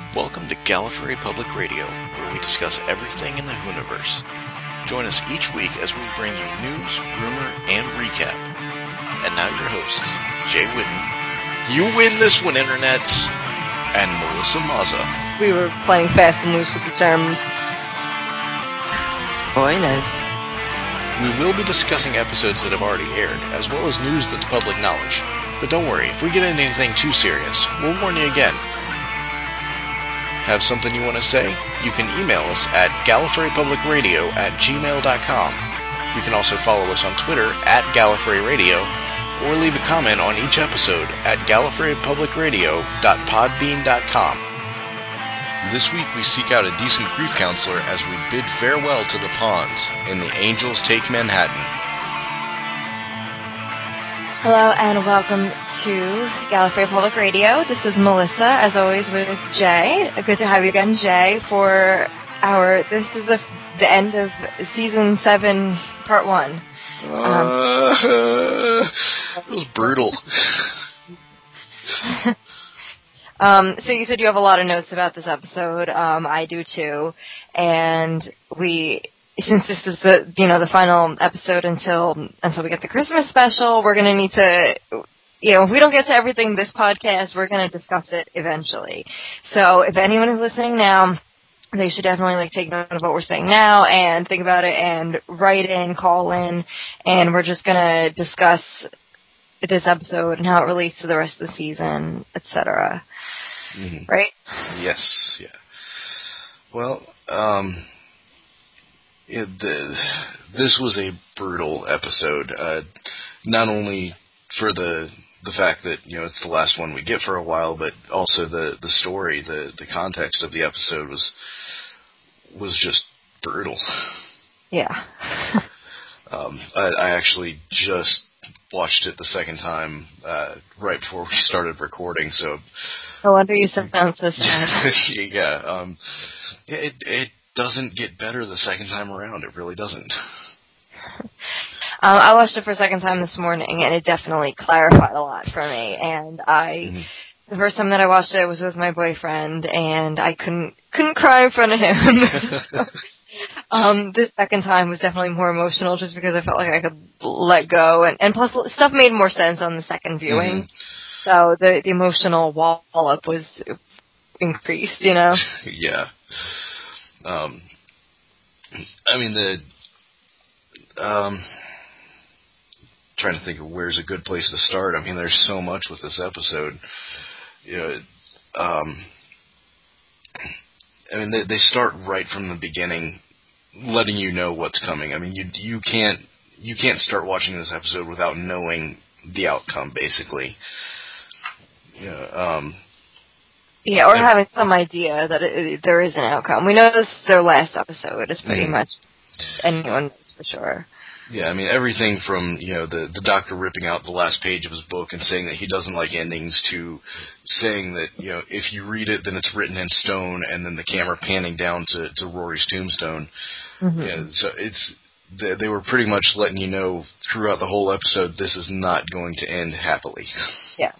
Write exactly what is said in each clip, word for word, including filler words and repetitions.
Welcome to Gallifrey Public Radio, where we discuss everything in the Hooniverse. Join us each week as we bring you news, rumor, and recap. And now your hosts, Jay Whitten, you win this one, internets, and Melissa Mazza. We were playing fast and loose with the term. Spoilers. We will be discussing episodes that have already aired, as well as news that's public knowledge. But don't worry, if we get into anything too serious, we'll warn you again. Have something you want to say? You can email us at gallifreypublicradio at gmail dot com. You can also follow us on Twitter at Gallifrey Radio, or leave a comment on each episode at gallifreypublicradio dot podbean dot com. This week we seek out a decent grief counselor as we bid farewell to the Pawns in The Angels Take Manhattan. Hello and welcome to Gallifrey Public Radio. This is Melissa, as always, with Jay. Good to have you again, Jay, for our, this is the, the end of season seven, part one. Um, Uh, it was brutal. um, so you said you have a lot of notes about this episode. Um, I do too. And we... Since this is the, you know, the final episode until until we get the Christmas special, we're going to need to, you know, if we don't get to everything this podcast, we're going to discuss it eventually. So if anyone is listening now, they should definitely, like, take note of what we're saying now and think about it and write in, call in, and we're just going to discuss this episode and how it relates to the rest of the season, et cetera. Mm-hmm. Right? Yes, yeah. Well, um... It, the, this was a brutal episode, uh, not only for the the fact that, you know, it's the last one we get for a while, but also the, the story, the, the context of the episode was was just brutal. Yeah. um, I, I actually just watched it the second time uh, right before we started recording, so... No wonder you sound so sad. yeah, um, it... it doesn't get better the second time around. It really doesn't. um, I watched it for a second time this morning, and it definitely clarified a lot for me. And I, mm-hmm. the first time that I watched it was with my boyfriend, and I couldn't couldn't cry in front of him. so, um, the second time was definitely more emotional, just because I felt like I could let go, and, and plus stuff made more sense on the second viewing. Mm-hmm. So the the emotional wall up was increased, you know. yeah. Um, I mean, the, um, trying to think of where's a good place to start. I mean, there's so much with this episode. You know, um, I mean, they, they start right from the beginning, letting you know what's coming. I mean, you you can't you can't start watching this episode without knowing the outcome, basically. Yeah. Um, Yeah, or having some idea that it, it, there is an outcome. We know this is their last episode. It's pretty mm. much anyone knows for sure. Yeah, I mean, everything from, you know, the, the doctor ripping out the last page of his book and saying that he doesn't like endings to saying that, you know, if you read it, then it's written in stone, and then the camera panning down to, to Rory's tombstone. Mm-hmm. Yeah, so it's they, they were pretty much letting you know throughout the whole episode this is not going to end happily. Yeah.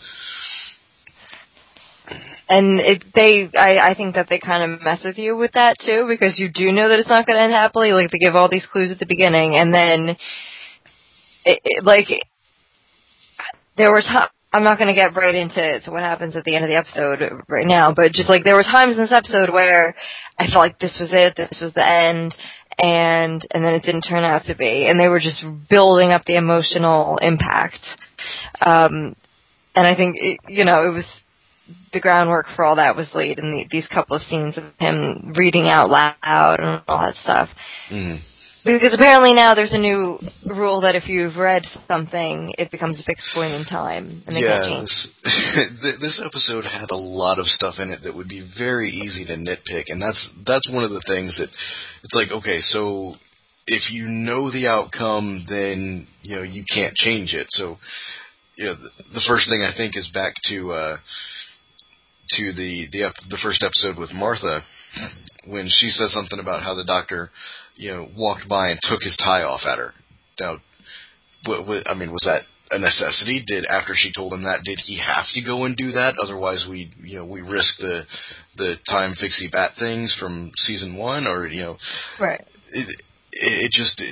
And it, they, I, I think that they kind of mess with you with that too, because you do know that it's not going to end happily. Like, they give all these clues at the beginning, and then, it, it, like, there were times, I'm not going to get right into to what happens at the end of the episode right now, but just, like, there were times in this episode where I felt like this was it, this was the end, and, and then it didn't turn out to be, and they were just building up the emotional impact. Um, and I think, it, you know, it was, the groundwork for all that was laid in the, these couple of scenes of him reading out loud and all that stuff. Mm. Because apparently now there's a new rule that if you've read something, it becomes a fixed point in time, and they yeah, can't change. This, this episode had a lot of stuff in it that would be very easy to nitpick, and that's that's one of the things that it's like, okay, so if you know the outcome, then you know you can't change it. So, you know, the, the first thing I think is back to. Uh, to the the, ep- the first episode with Martha, when she says something about how the doctor, you know, walked by and took his tie off at her. Now, what, what, I mean, was that a necessity? Did after she told him that, did he have to go and do that? Otherwise, we you know we risk the the time fixie bat things from season one, or you know, right? It it, it just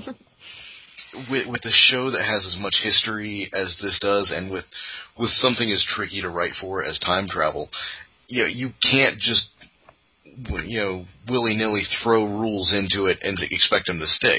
with with a show that has as much history as this does, and with with something as tricky to write for as time travel, you know, you can't just you know willy nilly throw rules into it and expect them to stick.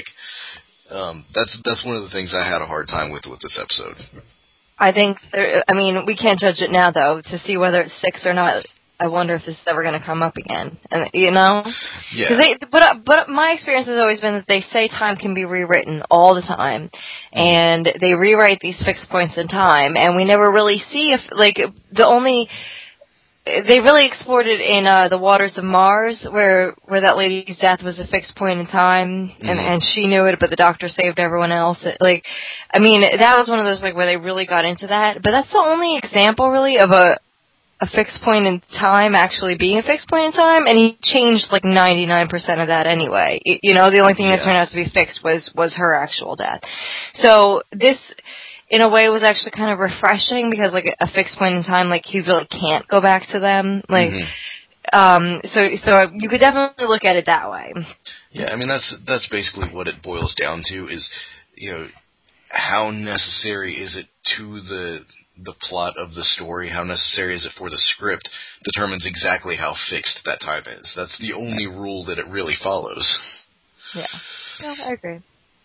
Um, that's that's one of the things I had a hard time with with this episode. I think, there, I mean, we can't judge it now, though, to see whether it sticks or not. I wonder if this is ever going to come up again, and you know, yeah. Cause they, but but my experience has always been that they say time can be rewritten all the time, mm-hmm. and they rewrite these fixed points in time, and we never really see if like the only. They really explored it in uh, The Waters of Mars, where where that lady's death was a fixed point in time, and, mm-hmm. and she knew it, but the doctor saved everyone else. It, like, I mean, that was one of those like where they really got into that. But that's the only example, really, of a a fixed point in time actually being a fixed point in time, and he changed like ninety-nine percent of that anyway. It, you know, the only thing yeah. that turned out to be fixed was was her actual death. So this. In a way, it was actually kind of refreshing because, like, a fixed point in time, like, you really can't go back to them. Like, mm-hmm. um, so, so you could definitely look at it that way. Yeah, I mean, that's that's basically what it boils down to is, you know, how necessary is it to the the plot of the story? How necessary is it for the script? Determines exactly how fixed that time is. That's the only rule that it really follows. Yeah, yeah, I agree.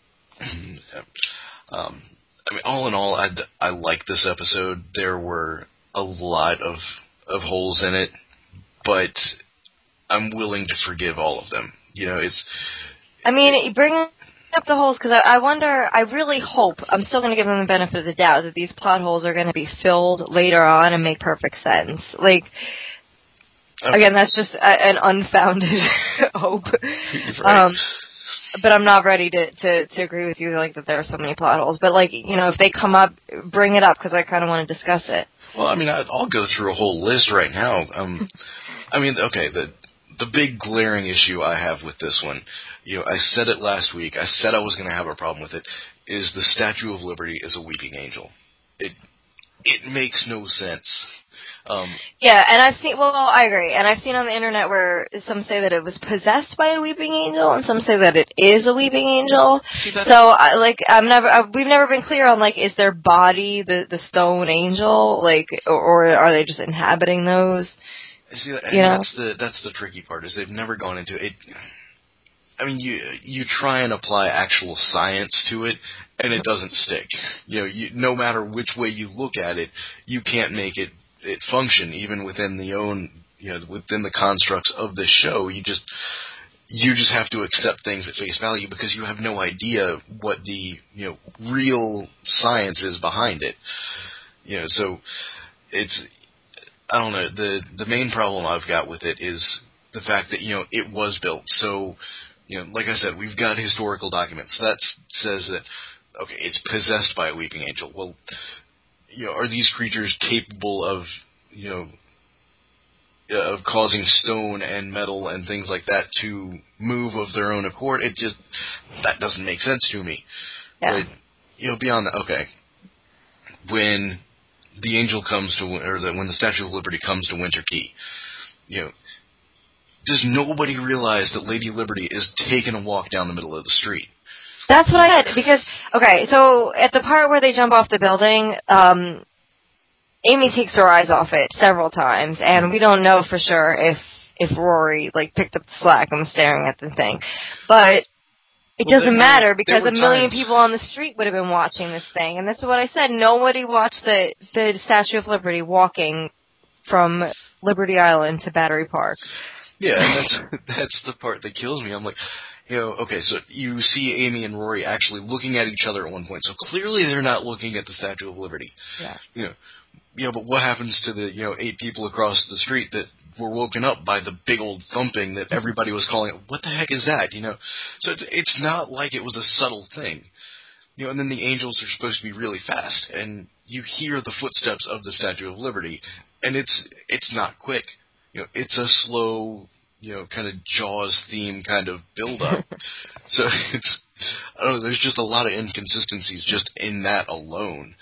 yeah. Um. I mean, all in all, I I liked this episode. There were a lot of of holes in it, but I'm willing to forgive all of them. You know, it's. I mean, it, bringing up the holes because I, I wonder. I really hope I'm still going to give them the benefit of the doubt that these plot holes are going to be filled later on and make perfect sense. Like. Okay. Again, that's just a, an unfounded hope. Right. Um, But I'm not ready to, to, to agree with you, like, that there are so many plot holes. But, like, you know, if they come up, bring it up, because I kind of want to discuss it. Well, I mean, I'll go through a whole list right now. Um, I mean, okay, the the big glaring issue I have with this one, you know, I said it last week, I said I was going to have a problem with it, is the Statue of Liberty is a weeping angel. It It makes no sense. Um, yeah, and I've seen, well, I agree, and I've seen on the internet where some say that it was possessed by a weeping angel, and some say that it is a weeping angel. See, that's so, I, like, I'm never, I, we've never been clear on, like, is their body the, the stone angel, like, or, or are they just inhabiting those? See, and you know? that's the that's the tricky part, is they've never gone into it. I mean, you you try and apply actual science to it, and it doesn't stick. You know, you, no matter which way you look at it, you can't make it it function even within the own you know within the constructs of this show. You just you just have to accept things at face value because you have no idea what the you know real science is behind it. You know, so it's I don't know. The the main problem I've got with it is the fact that you know it was built so. You know, like I said, we've got historical documents. That says that, okay, it's possessed by a weeping angel. Well, you know, are these creatures capable of, you know, uh, of causing stone and metal and things like that to move of their own accord? It just, that doesn't make sense to me. Yeah. But, you know, beyond that, okay, when the angel comes to, or the, when the Statue of Liberty comes to Winter Key, you know, does nobody realize that Lady Liberty is taking a walk down the middle of the street? That's what I had, because, okay, so at the part where they jump off the building, um, Amy takes her eyes off it several times, and we don't know for sure if, if Rory, like, picked up the slack and was staring at the thing. But it well, doesn't there, matter, because a million times. people on the street would have been watching this thing, and that's what I said. Nobody watched the, the Statue of Liberty walking from Liberty Island to Battery Park. Yeah, and that's that's the part that kills me. I'm like, you know, okay, so you see Amy and Rory actually looking at each other at one point, so clearly they're not looking at the Statue of Liberty. Yeah. You know, you know, but what happens to the you know eight people across the street that were woken up by the big old thumping that everybody was calling it? What the heck is that? You know, so it's it's not like it was a subtle thing. You know, and then the angels are supposed to be really fast, and you hear the footsteps of the Statue of Liberty, and it's it's not quick. You know, it's a slow, you know, kind of Jaws theme kind of build up. So it's, I don't know, there's just a lot of inconsistencies just in that alone.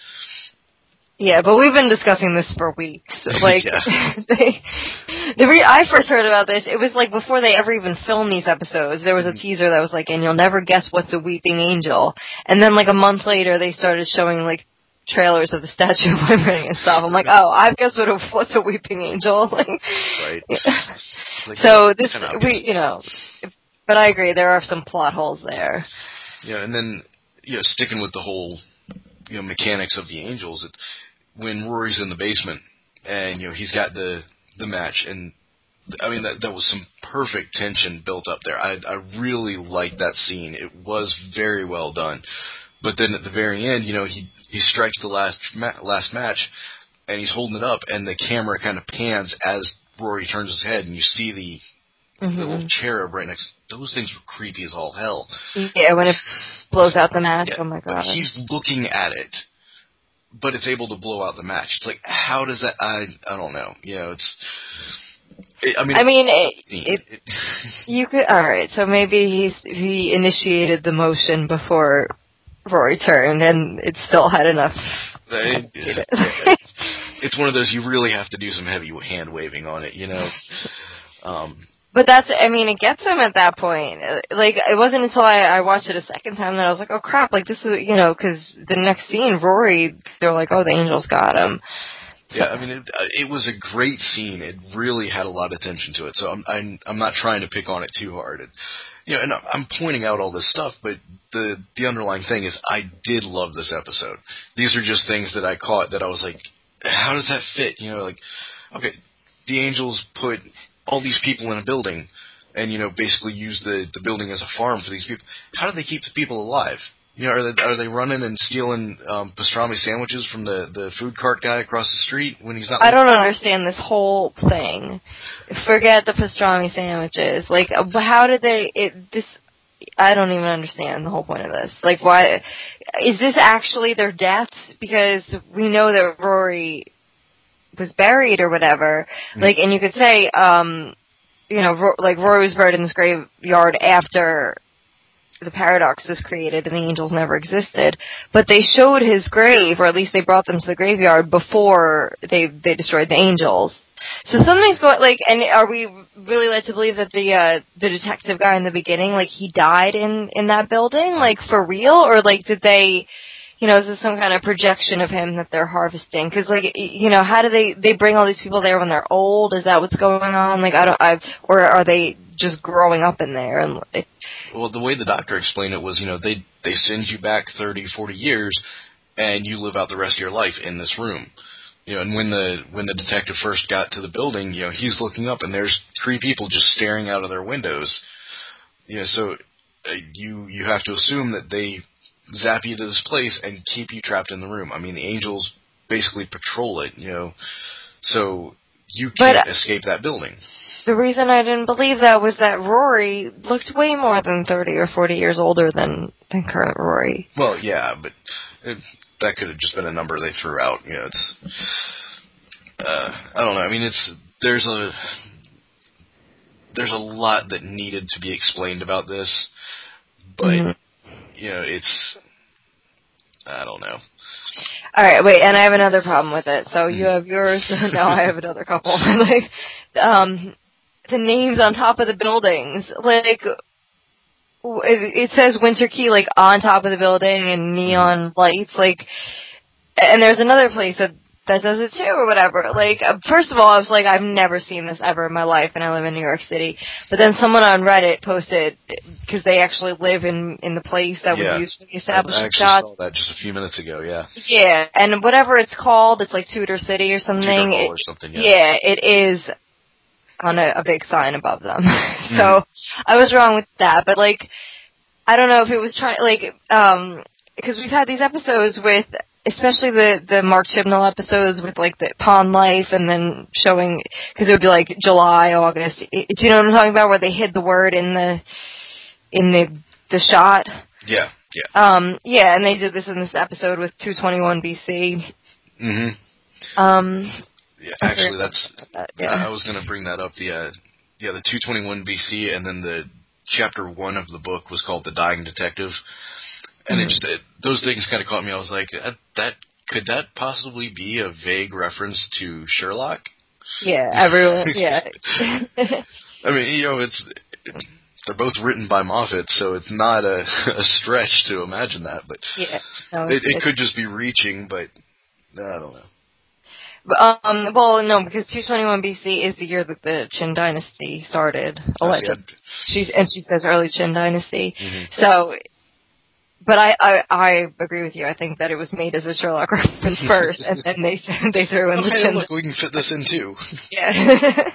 Yeah, but we've been discussing this for weeks. Like, Yeah. they, the re- I first heard about this, it was like before they ever even filmed these episodes, there was a teaser that was like, and you'll never guess what's a weeping angel. And then like a month later, they started showing like trailers of the Statue of Liberty and stuff. I'm like, oh, I've guessed what a, what's a weeping angel. Like, right. Yeah. Like, so this, kind of we, you know, but I agree, there are some plot holes there. Yeah, and then, you know, sticking with the whole, you know, mechanics of the angels, it, when Rory's in the basement and, you know, he's got the the match, and I mean that that was some perfect tension built up there. I I really liked that scene. It was very well done. But then at the very end, you know, he he strikes the last ma- last match, and he's holding it up, and the camera kind of pans as Rory turns his head, and you see the, mm-hmm. the little cherub right next. Those things were creepy as all hell. Yeah, when it blows out the match. Yeah, Oh my god! But he's looking at it. But it's able to blow out the match. It's like, how does that? I I don't know. You know, it's. It, I mean, I mean, it, it, it, you could. All right, so maybe he's he initiated the motion before Rory turned, and it still had enough. It, yeah, it's, it's one of those you really have to do some heavy hand waving on it, you know. Um, But that's, I mean, it gets him at that point. Like, it wasn't until I, I watched it a second time that I was like, oh crap, like this is, you know, because the next scene, Rory, they're like, oh, the angels got him. Yeah, I mean, it, it was a great scene. It really had a lot of attention to it. So I'm, I'm, I'm not trying to pick on it too hard. And, you know, and I'm pointing out all this stuff, but the, the underlying thing is I did love this episode. These are just things that I caught that I was like, how does that fit? You know, like, okay, the angels put all these people in a building and, you know, basically use the, the building as a farm for these people. How do they keep the people alive? You know, are they, are they running and stealing um, pastrami sandwiches from the, the food cart guy across the street when he's not... I don't understand this whole thing. Forget the pastrami sandwiches. Like, how did they... It, this... I don't even understand the whole point of this. Like, why... Is this actually their deaths? Because we know that Rory was buried or whatever. Mm-hmm. Like, and you could say, um, you know, Ro- like, Rory was buried in this graveyard after the paradox was created and the angels never existed. But they showed his grave, or at least they brought them to the graveyard before they they destroyed the angels. So something's going, like, and are we really led to believe that the uh, the detective guy in the beginning, like, he died in, in that building, like, for real? Or, like, did they, you know, is this some kind of projection of him that they're harvesting? Because, like, you know, how do they, they bring all these people there when they're old? Is that what's going on? Like, I don't, I've, or are they just growing up in there? And like, well, the way the doctor explained it was, you know, they they send you back thirty, forty years, and you live out the rest of your life in this room. You know, and when the when the detective first got to the building, you know, he's looking up and there's three people just staring out of their windows. You know, so uh, you you have to assume that they zap you to this place and keep you trapped in the room. I mean, the angels basically patrol it, you know, so you can't but, escape that building. The reason I didn't believe that was that Rory looked way more than thirty or forty years older than, than current Rory. Well, yeah, but it, that could have just been a number they threw out. You know, it's, uh, I don't know. I mean, it's, there's a, there's a lot that needed to be explained about this, but, mm-hmm. you know, it's, I don't know. All right, wait, and I have another problem with it. So you have yours, now I have another couple. Like, um, the names on top of the buildings, like, it says Winter Key, like, on top of the building and neon lights, like, and there's another place that, that does it too, or whatever. Like, first of all, I was like, I've never seen this ever in my life, and I live in New York City. But then someone on Reddit posted, because they actually live in, in the place that yeah. was used for the establishment I actually shots. saw that just a few minutes ago, yeah. Yeah, and whatever it's called, it's like Tudor City or something. Tudor Hall it, or something, yeah. Yeah, it is on a, a big sign above them. Mm-hmm. So, I was wrong with that, but like, I don't know if it was trying, like, um, because we've had these episodes with, especially the, the Mark Chibnall episodes with, like, the pond life and then showing, because it would be, like, July, August. It, do you know what I'm talking about, where they hid the word in the, in the, the shot? Yeah, yeah. Um, yeah, and they did this in this episode with two twenty-one B C. Mm-hmm. Um, yeah, actually, that's, that, yeah. I was going to bring that up, the, uh, yeah, the two twenty-one B C, and then the chapter one of the book was called The Dying Detective. And mm-hmm. it just, it, those things kind of caught me. I was like, that, that could that possibly be a vague reference to Sherlock? Yeah, everyone, yeah. I mean, you know, it's they're both written by Moffat, so it's not a, a stretch to imagine that. But yeah, no, it, it could just be reaching, but I don't know. But, um, well, no, because two twenty-one B C is the year that the Qin Dynasty started. Allegedly. She's and she says early Qin Dynasty. Mm-hmm. So, but I, I I agree with you. I think that it was made as a Sherlock reference first, and then they they threw in okay, the Qin. Look, we can fit this in too. Yeah.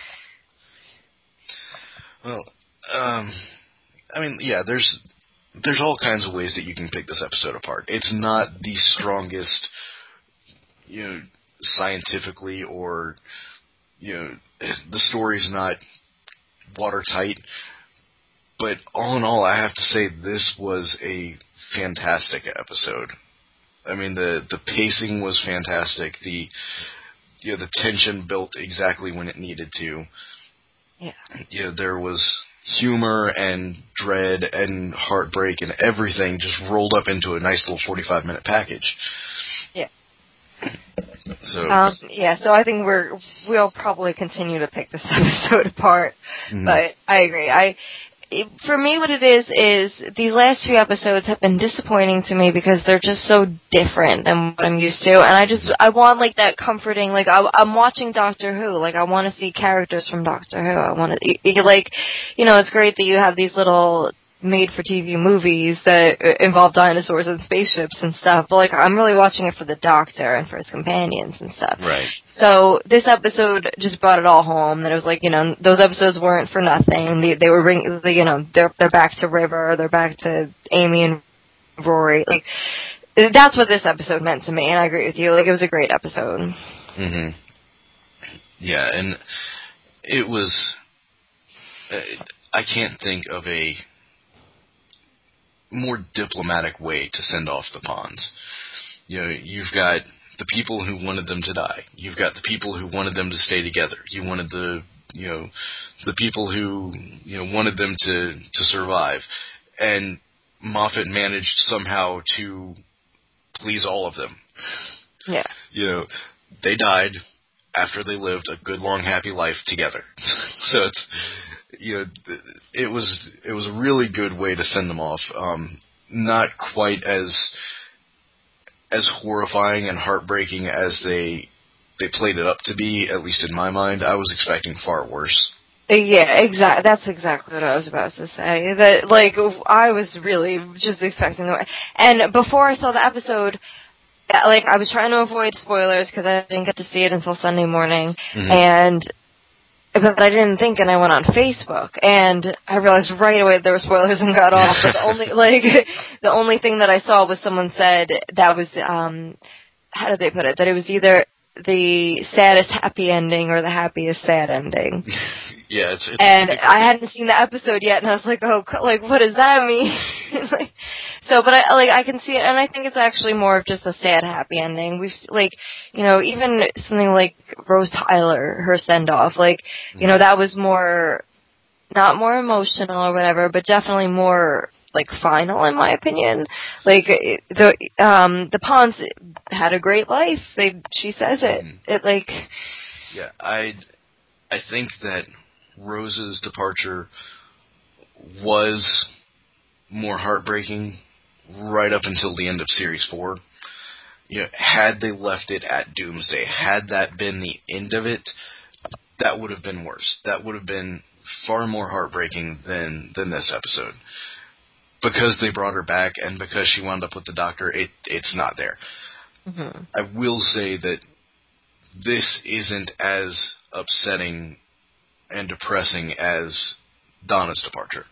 Well, um, I mean, yeah, there's there's all kinds of ways that you can pick this episode apart. It's not the strongest, you know, scientifically, or, you know, the story's not watertight, but all in all, I have to say this was a fantastic episode. I mean, the the pacing was fantastic. The you know, the tension built exactly when it needed to. Yeah. You know, there was humor and dread and heartbreak and everything just rolled up into a nice little forty-five minute package. Yeah. So um, yeah, so I think we're we'll probably continue to pick this episode apart, mm-hmm. but I agree. I it, for me, what it is is these last two episodes have been disappointing to me because they're just so different than what I'm used to, and I just I want like that comforting. Like I, I'm watching Doctor Who, like I want to see characters from Doctor Who. I want to like, you know, it's great that you have these little made-for-T V movies that involve dinosaurs and spaceships and stuff, but, like, I'm really watching it for the Doctor and for his companions and stuff. Right. So, this episode just brought it all home, that it was like, you know, those episodes weren't for nothing. They, they were, bring, you know, they're, they're back to River, they're back to Amy and Rory. Like, that's what this episode meant to me, and I agree with you. Like, it was a great episode. Mm-hmm. Yeah, and it was, uh, I can't think of a more diplomatic way to send off the pawns. You know, you've got the people who wanted them to die. You've got the people who wanted them to stay together. You wanted the, you know, the people who, you know, wanted them to, to survive. And Moffat managed somehow to please all of them. Yeah. You know, they died after they lived a good, long, happy life together. So it's, you know, it was it was a really good way to send them off. Um, not quite as as horrifying and heartbreaking as they they played it up to be, at least in my mind. I was expecting far worse. Yeah, exactly. That's exactly what I was about to say. That, like, I was really just expecting the. And before I saw the episode, like, I was trying to avoid spoilers because I didn't get to see it until Sunday morning, mm-hmm. and. But I didn't think, and I went on Facebook, and I realized right away that there were spoilers and got off. But the only, like, the only thing that I saw was someone said that was, um, how did they put it? That it was either the saddest happy ending or the happiest sad ending. Yeah, it's, it's and I hadn't seen the episode yet, and I was like, oh, like, what does that mean? like, so, but I, like, I can see it, and I think it's actually more of just a sad happy ending. We've, like, you know, even something like Rose Tyler, her send-off, like, you know, that was more, not more emotional or whatever, but definitely more, like, final, in my opinion. Like, the, um, the Pawns had a great life. They, she says it. Mm. It, like... Yeah, I, I think that Rose's departure was more heartbreaking right up until the end of Series four. You know, had they left it at Doomsday, had that been the end of it, that would have been worse. That would have been far more heartbreaking than, than this episode. Because they brought her back and because she wound up with the Doctor, it it's not there. Mm-hmm. I will say that this isn't as upsetting and depressing as Donna's departure.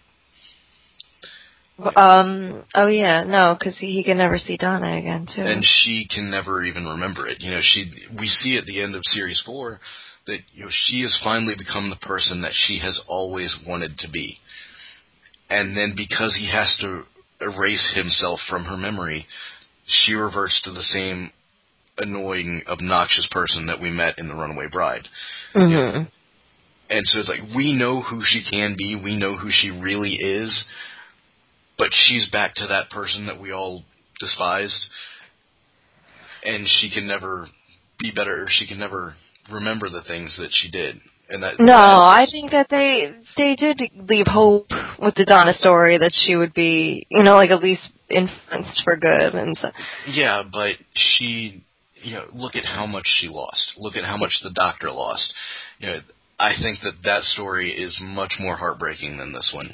Um. Oh yeah, no, because he, he can never see Donna again too, and she can never even remember it. You know, she we see at the end of Series Four that, you know, she has finally become the person that she has always wanted to be, and then because he has to erase himself from her memory, she reverts to the same annoying, obnoxious person that we met in The Runaway Bride. Mm-hmm. You know? And so it's like, we know who she can be, we know who she really is, but she's back to that person that we all despised, and she can never be better, she can never remember the things that she did. And that, no, I think that they they did leave hope with the Donna story that she would be, you know, like at least influenced for good and so. Yeah, but she, you know, look at how much she lost. Look at how much the Doctor lost. You know, I think that that story is much more heartbreaking than this one.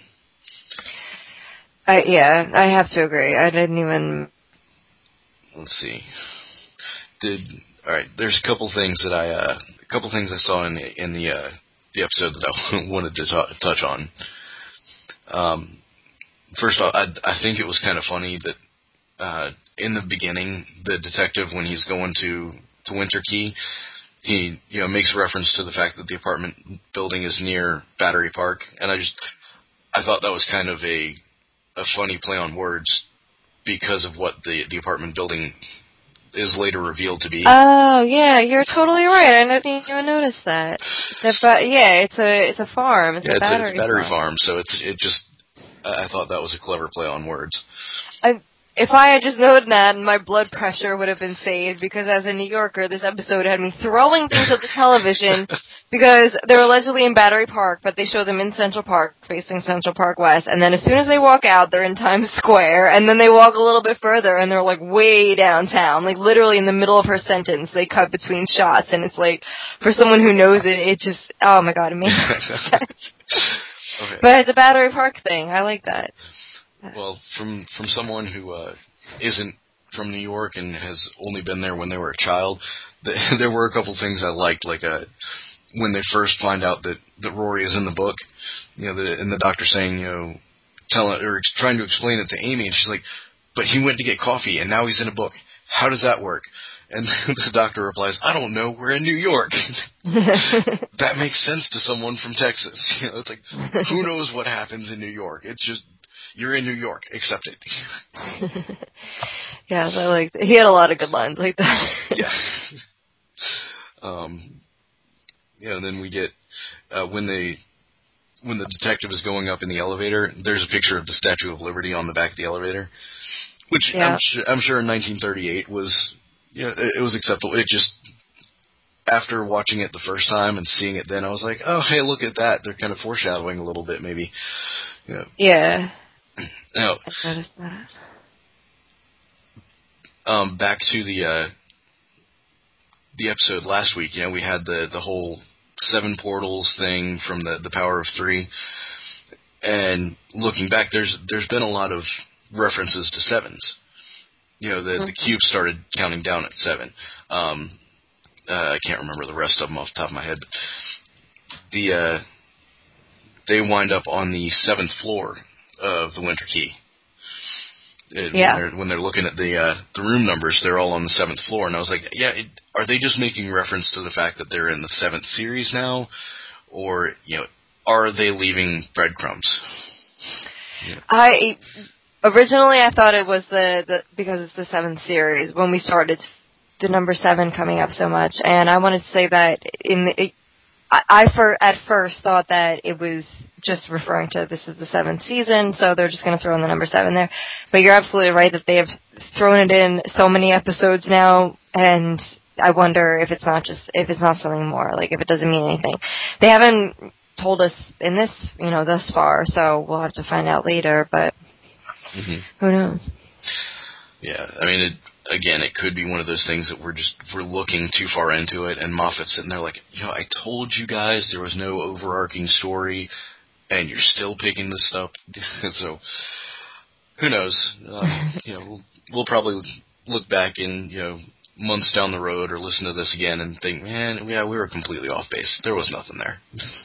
I, yeah, I have to agree. I didn't even. Let's see. Did all right? There's a couple things that I, uh, a couple things I saw in the in the uh, the episode that I wanted to t- touch on. Um, first off, I I think it was kind of funny that uh, in the beginning, the detective, when he's going to to Winter Key, he you know makes reference to the fact that the apartment building is near Battery Park, and I just I thought that was kind of a a funny play on words because of what the the apartment building is later revealed to be. Oh yeah, you're totally right. I didn't even notice that. The, but yeah, it's a it's a farm. It's yeah, a it's battery, a, it's a battery farm. farm. So it's it just I, I thought that was a clever play on words. I if I had just known that, my blood pressure would have been saved, because as a New Yorker, this episode had me throwing things at the television because they're allegedly in Battery Park, but they show them in Central Park, facing Central Park West, and then as soon as they walk out, they're in Times Square, and then they walk a little bit further, and they're like way downtown, like literally in the middle of her sentence, they cut between shots, and it's like, for someone who knows it, it just, oh my god, it makes sense. Okay. But it's a Battery Park thing, I like that. Well, from from someone who uh, isn't from New York and has only been there when they were a child, th- there were a couple things I liked, like uh, when they first find out that, that Rory is in the book, you know, the, and the Doctor saying, you know, telling or trying to explain it to Amy, and she's like, "But he went to get coffee, and now he's in a book. How does that work?" And the Doctor replies, "I don't know. We're in New York." That makes sense to someone from Texas. You know, it's like, who knows what happens in New York? It's just, you're in New York. Accept it. Yes, I liked it. He had a lot of good lines like that. Yeah. Um, yeah, and then we get, uh, when they, when the detective is going up in the elevator, there's a picture of the Statue of Liberty on the back of the elevator, which yeah. I'm, su- I'm sure in nineteen thirty-eight was, you know, it, it was acceptable. It just, after watching it the first time and seeing it then, I was like, oh, hey, look at that. They're kind of foreshadowing a little bit, maybe. You know. Yeah. Now, I noticed that. Um, back to the uh, the episode last week, you know, we had the, the whole seven portals thing from the, the Power of Three, and looking back, there's there's been a lot of references to sevens. You know, the mm-hmm. the cube started counting down at seven. Um, uh, I can't remember the rest of them off the top of my head, but the uh, they wind up on the seventh floor of the Winter Key. It, yeah. When they're, when they're looking at the uh, the room numbers, they're all on the seventh floor, and I was like, yeah, it, are they just making reference to the fact that they're in the seventh series now, or you know, are they leaving breadcrumbs? Yeah. I originally I thought it was the, the because it's the seventh series when we started the number seven coming up so much, and I wanted to say that in the, it, I, I for at first thought that it was just referring to this is the seventh season, so they're just going to throw in the number seven there. But you're absolutely right that they have thrown it in so many episodes now, and I wonder if it's not just if it's not something more, like if it doesn't mean anything. They haven't told us in this, you know, thus far, so we'll have to find out later. But mm-hmm. who knows? Yeah, I mean, it, again, it could be one of those things that we're just we're looking too far into it, and Moffat's sitting there like, you know, I told you guys there was no overarching story, and you're still picking this up. So, who knows? Uh, you know, we'll, we'll probably look back in, you know, months down the road or listen to this again and think, man, yeah, we were completely off base. There was nothing there.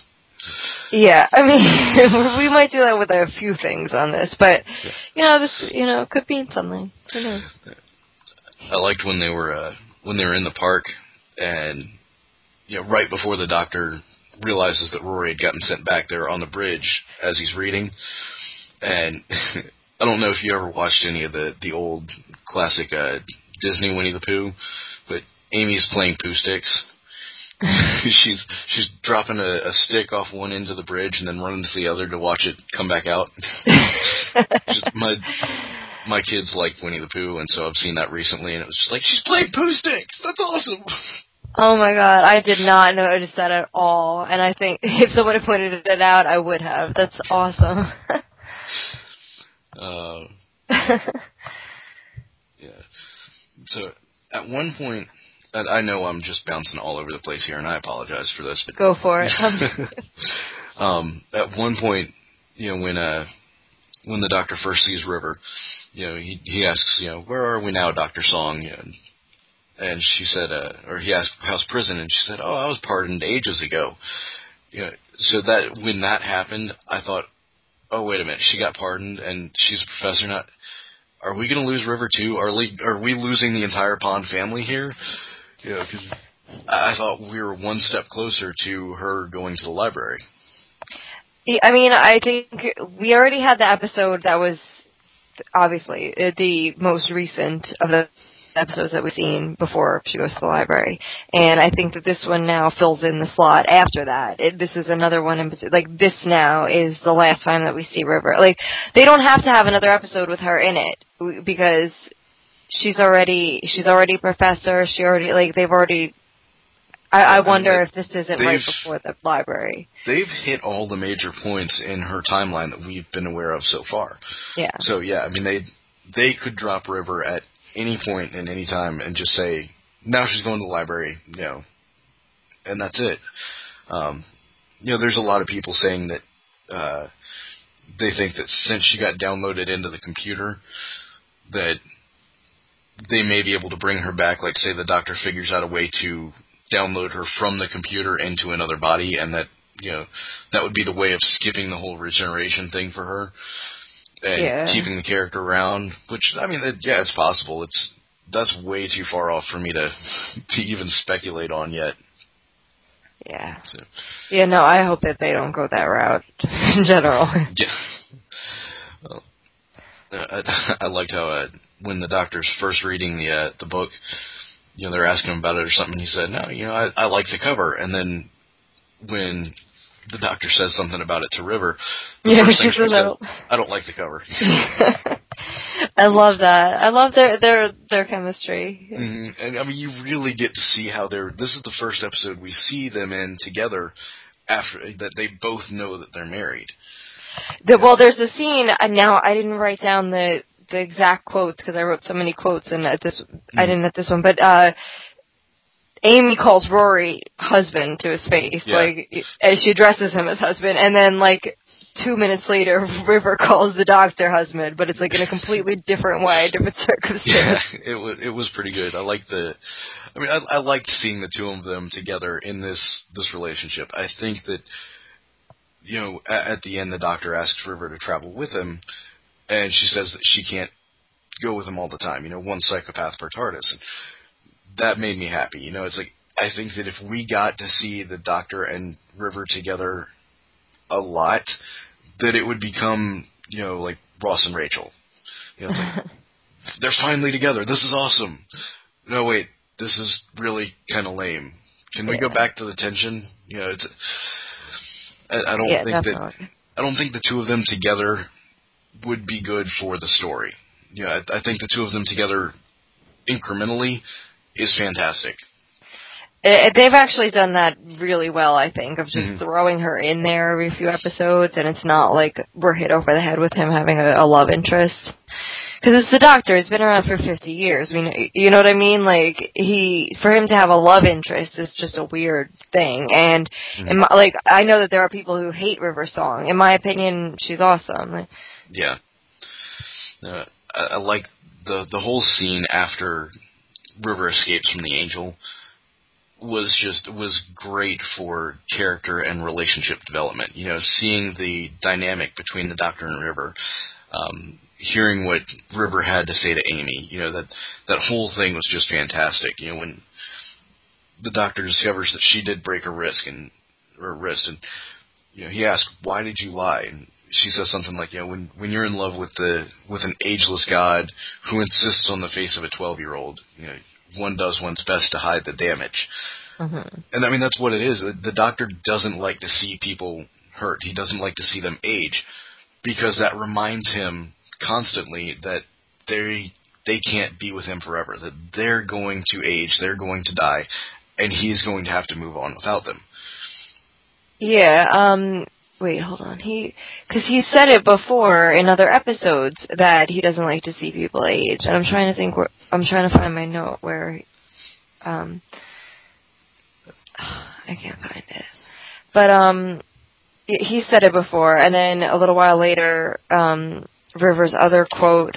Yeah, I mean, we might do that with a few things on this, but, yeah. you know, this, you know, could mean something. Who knows? I liked when they were, uh, when they were in the park and, you know, right before the Doctor realizes that Rory had gotten sent back there on the bridge as he's reading, and I don't know if you ever watched any of the, the old classic uh, Disney Winnie the Pooh, but Amy's playing Pooh Sticks, she's she's dropping a, a stick off one end of the bridge and then running to the other to watch it come back out. Just, my my kids like Winnie the Pooh, and so I've seen that recently, and it was just like, she's playing Pooh sticks. That's awesome. Oh my god, I did not notice that at all, and I think if someone had pointed it out, I would have. That's awesome. uh, yeah. So at one point, and I know I'm just bouncing all over the place here, and I apologize for this. But go for it. um, at one point, you know, when uh, when the Doctor first sees River, you know, he he asks, you know, where are we now, Doctor Song? You know, and, and she said, uh, or he asked, how's prison? And she said, oh, I was pardoned ages ago. You know, so that when that happened, I thought, oh, wait a minute, she got pardoned, and she's a professor. Not, are we going to lose River too? Are we, are we losing the entire Pond family here? You know, because I thought we were one step closer to her going to the library. I mean, I think we already had the episode that was obviously the most recent of the episodes that we've seen before she goes to the library, and I think that this one now fills in the slot after that. It, this is another one in like this now is the last time that we see River. Like, they don't have to have another episode with her in it because she's already she's already a professor. She already like they've already. I, I wonder if this isn't right before the library. They've hit all the major points in her timeline that we've been aware of so far. Yeah. So yeah, I mean they they could drop River at any point and any time and just say, now she's going to the library, you know, and that's it. Um, you know, there's a lot of people saying that uh, they think that since she got downloaded into the computer, that they may be able to bring her back. Like, say the Doctor figures out a way to download her from the computer into another body, and that, you know, that would be the way of skipping the whole regeneration thing for her. And yeah. keeping the character around, which, I mean, it, yeah, it's possible. It's That's way too far off for me to to even speculate on yet. Yeah. So. Yeah, no, I hope that they don't go that route in general. Yeah. Well, I, I liked how uh, when the Doctor's first reading the uh, the book, you know, they're asking him about it or something, he said, no, you know, I, I like the cover. And then when the Doctor says something about it to River, the yeah, first thing she says, don't... I don't like the cover. I love that. I love their their their chemistry. Mm-hmm. And I mean, you really get to see how they're. This is the first episode we see them in together after that they both know that they're married. The, well, there's a scene. Uh, now I didn't write down the the exact quotes because I wrote so many quotes, and at this mm-hmm. I didn't at this one, but. uh Amy calls Rory husband to his face, yeah. like, as she addresses him as husband, and then, like, two minutes later, River calls the Doctor husband, but it's, like, in a completely different way, different circumstance. Yeah, it was, it was pretty good. I liked the, I mean, I, I liked seeing the two of them together in this, this relationship. I think that, you know, at, at the end, the Doctor asks River to travel with him, and she says that she can't go with him all the time, you know, one psychopath per TARDIS, and that made me happy. You know, it's like, I think that if we got to see the Doctor and River together a lot, that it would become, you know, like Ross and Rachel. You know, it's like, they're finally together. This is awesome. No, wait, this is really kind of lame. Can we yeah. go back to the tension? You know, it's. I, I don't yeah, think definitely. that. I don't think the two of them together would be good for the story. You know, I, I think the two of them together incrementally is fantastic. It, they've actually done that really well, I think, of just mm-hmm. throwing her in there every few episodes, and it's not like we're hit over the head with him having a, a love interest. Because it's the Doctor. He's been around for fifty years. I mean, you know what I mean? Like, he, for him to have a love interest is just a weird thing. And, mm-hmm. in my, like, I know that there are people who hate River Song. In my opinion, she's awesome. Yeah. Uh, I, I like the, the whole scene after River escapes from the Angel was just was great for character and relationship development. You know, seeing the dynamic between the Doctor and River, um, hearing what River had to say to Amy. You know, that that whole thing was just fantastic. You know, when the Doctor discovers that she did break her wrist and her wrist, and you know, he asks, "Why did you lie?" And she says something like, "You know, when when you're in love with the with an ageless God who insists on the face of a twelve-year-old, you know, one does one's best to hide the damage." Mm-hmm. And I mean, that's what it is. The, the Doctor doesn't like to see people hurt. He doesn't like to see them age, because that reminds him constantly that they they can't be with him forever, that they're going to age, they're going to die, and he's going to have to move on without them. Yeah, um, wait, hold on. He, because he said it before in other episodes that he doesn't like to see people age, and I'm trying to think where, I'm trying to find my note where, um, I can't find it. But, um, he said it before, and then a little while later, um, River's other quote,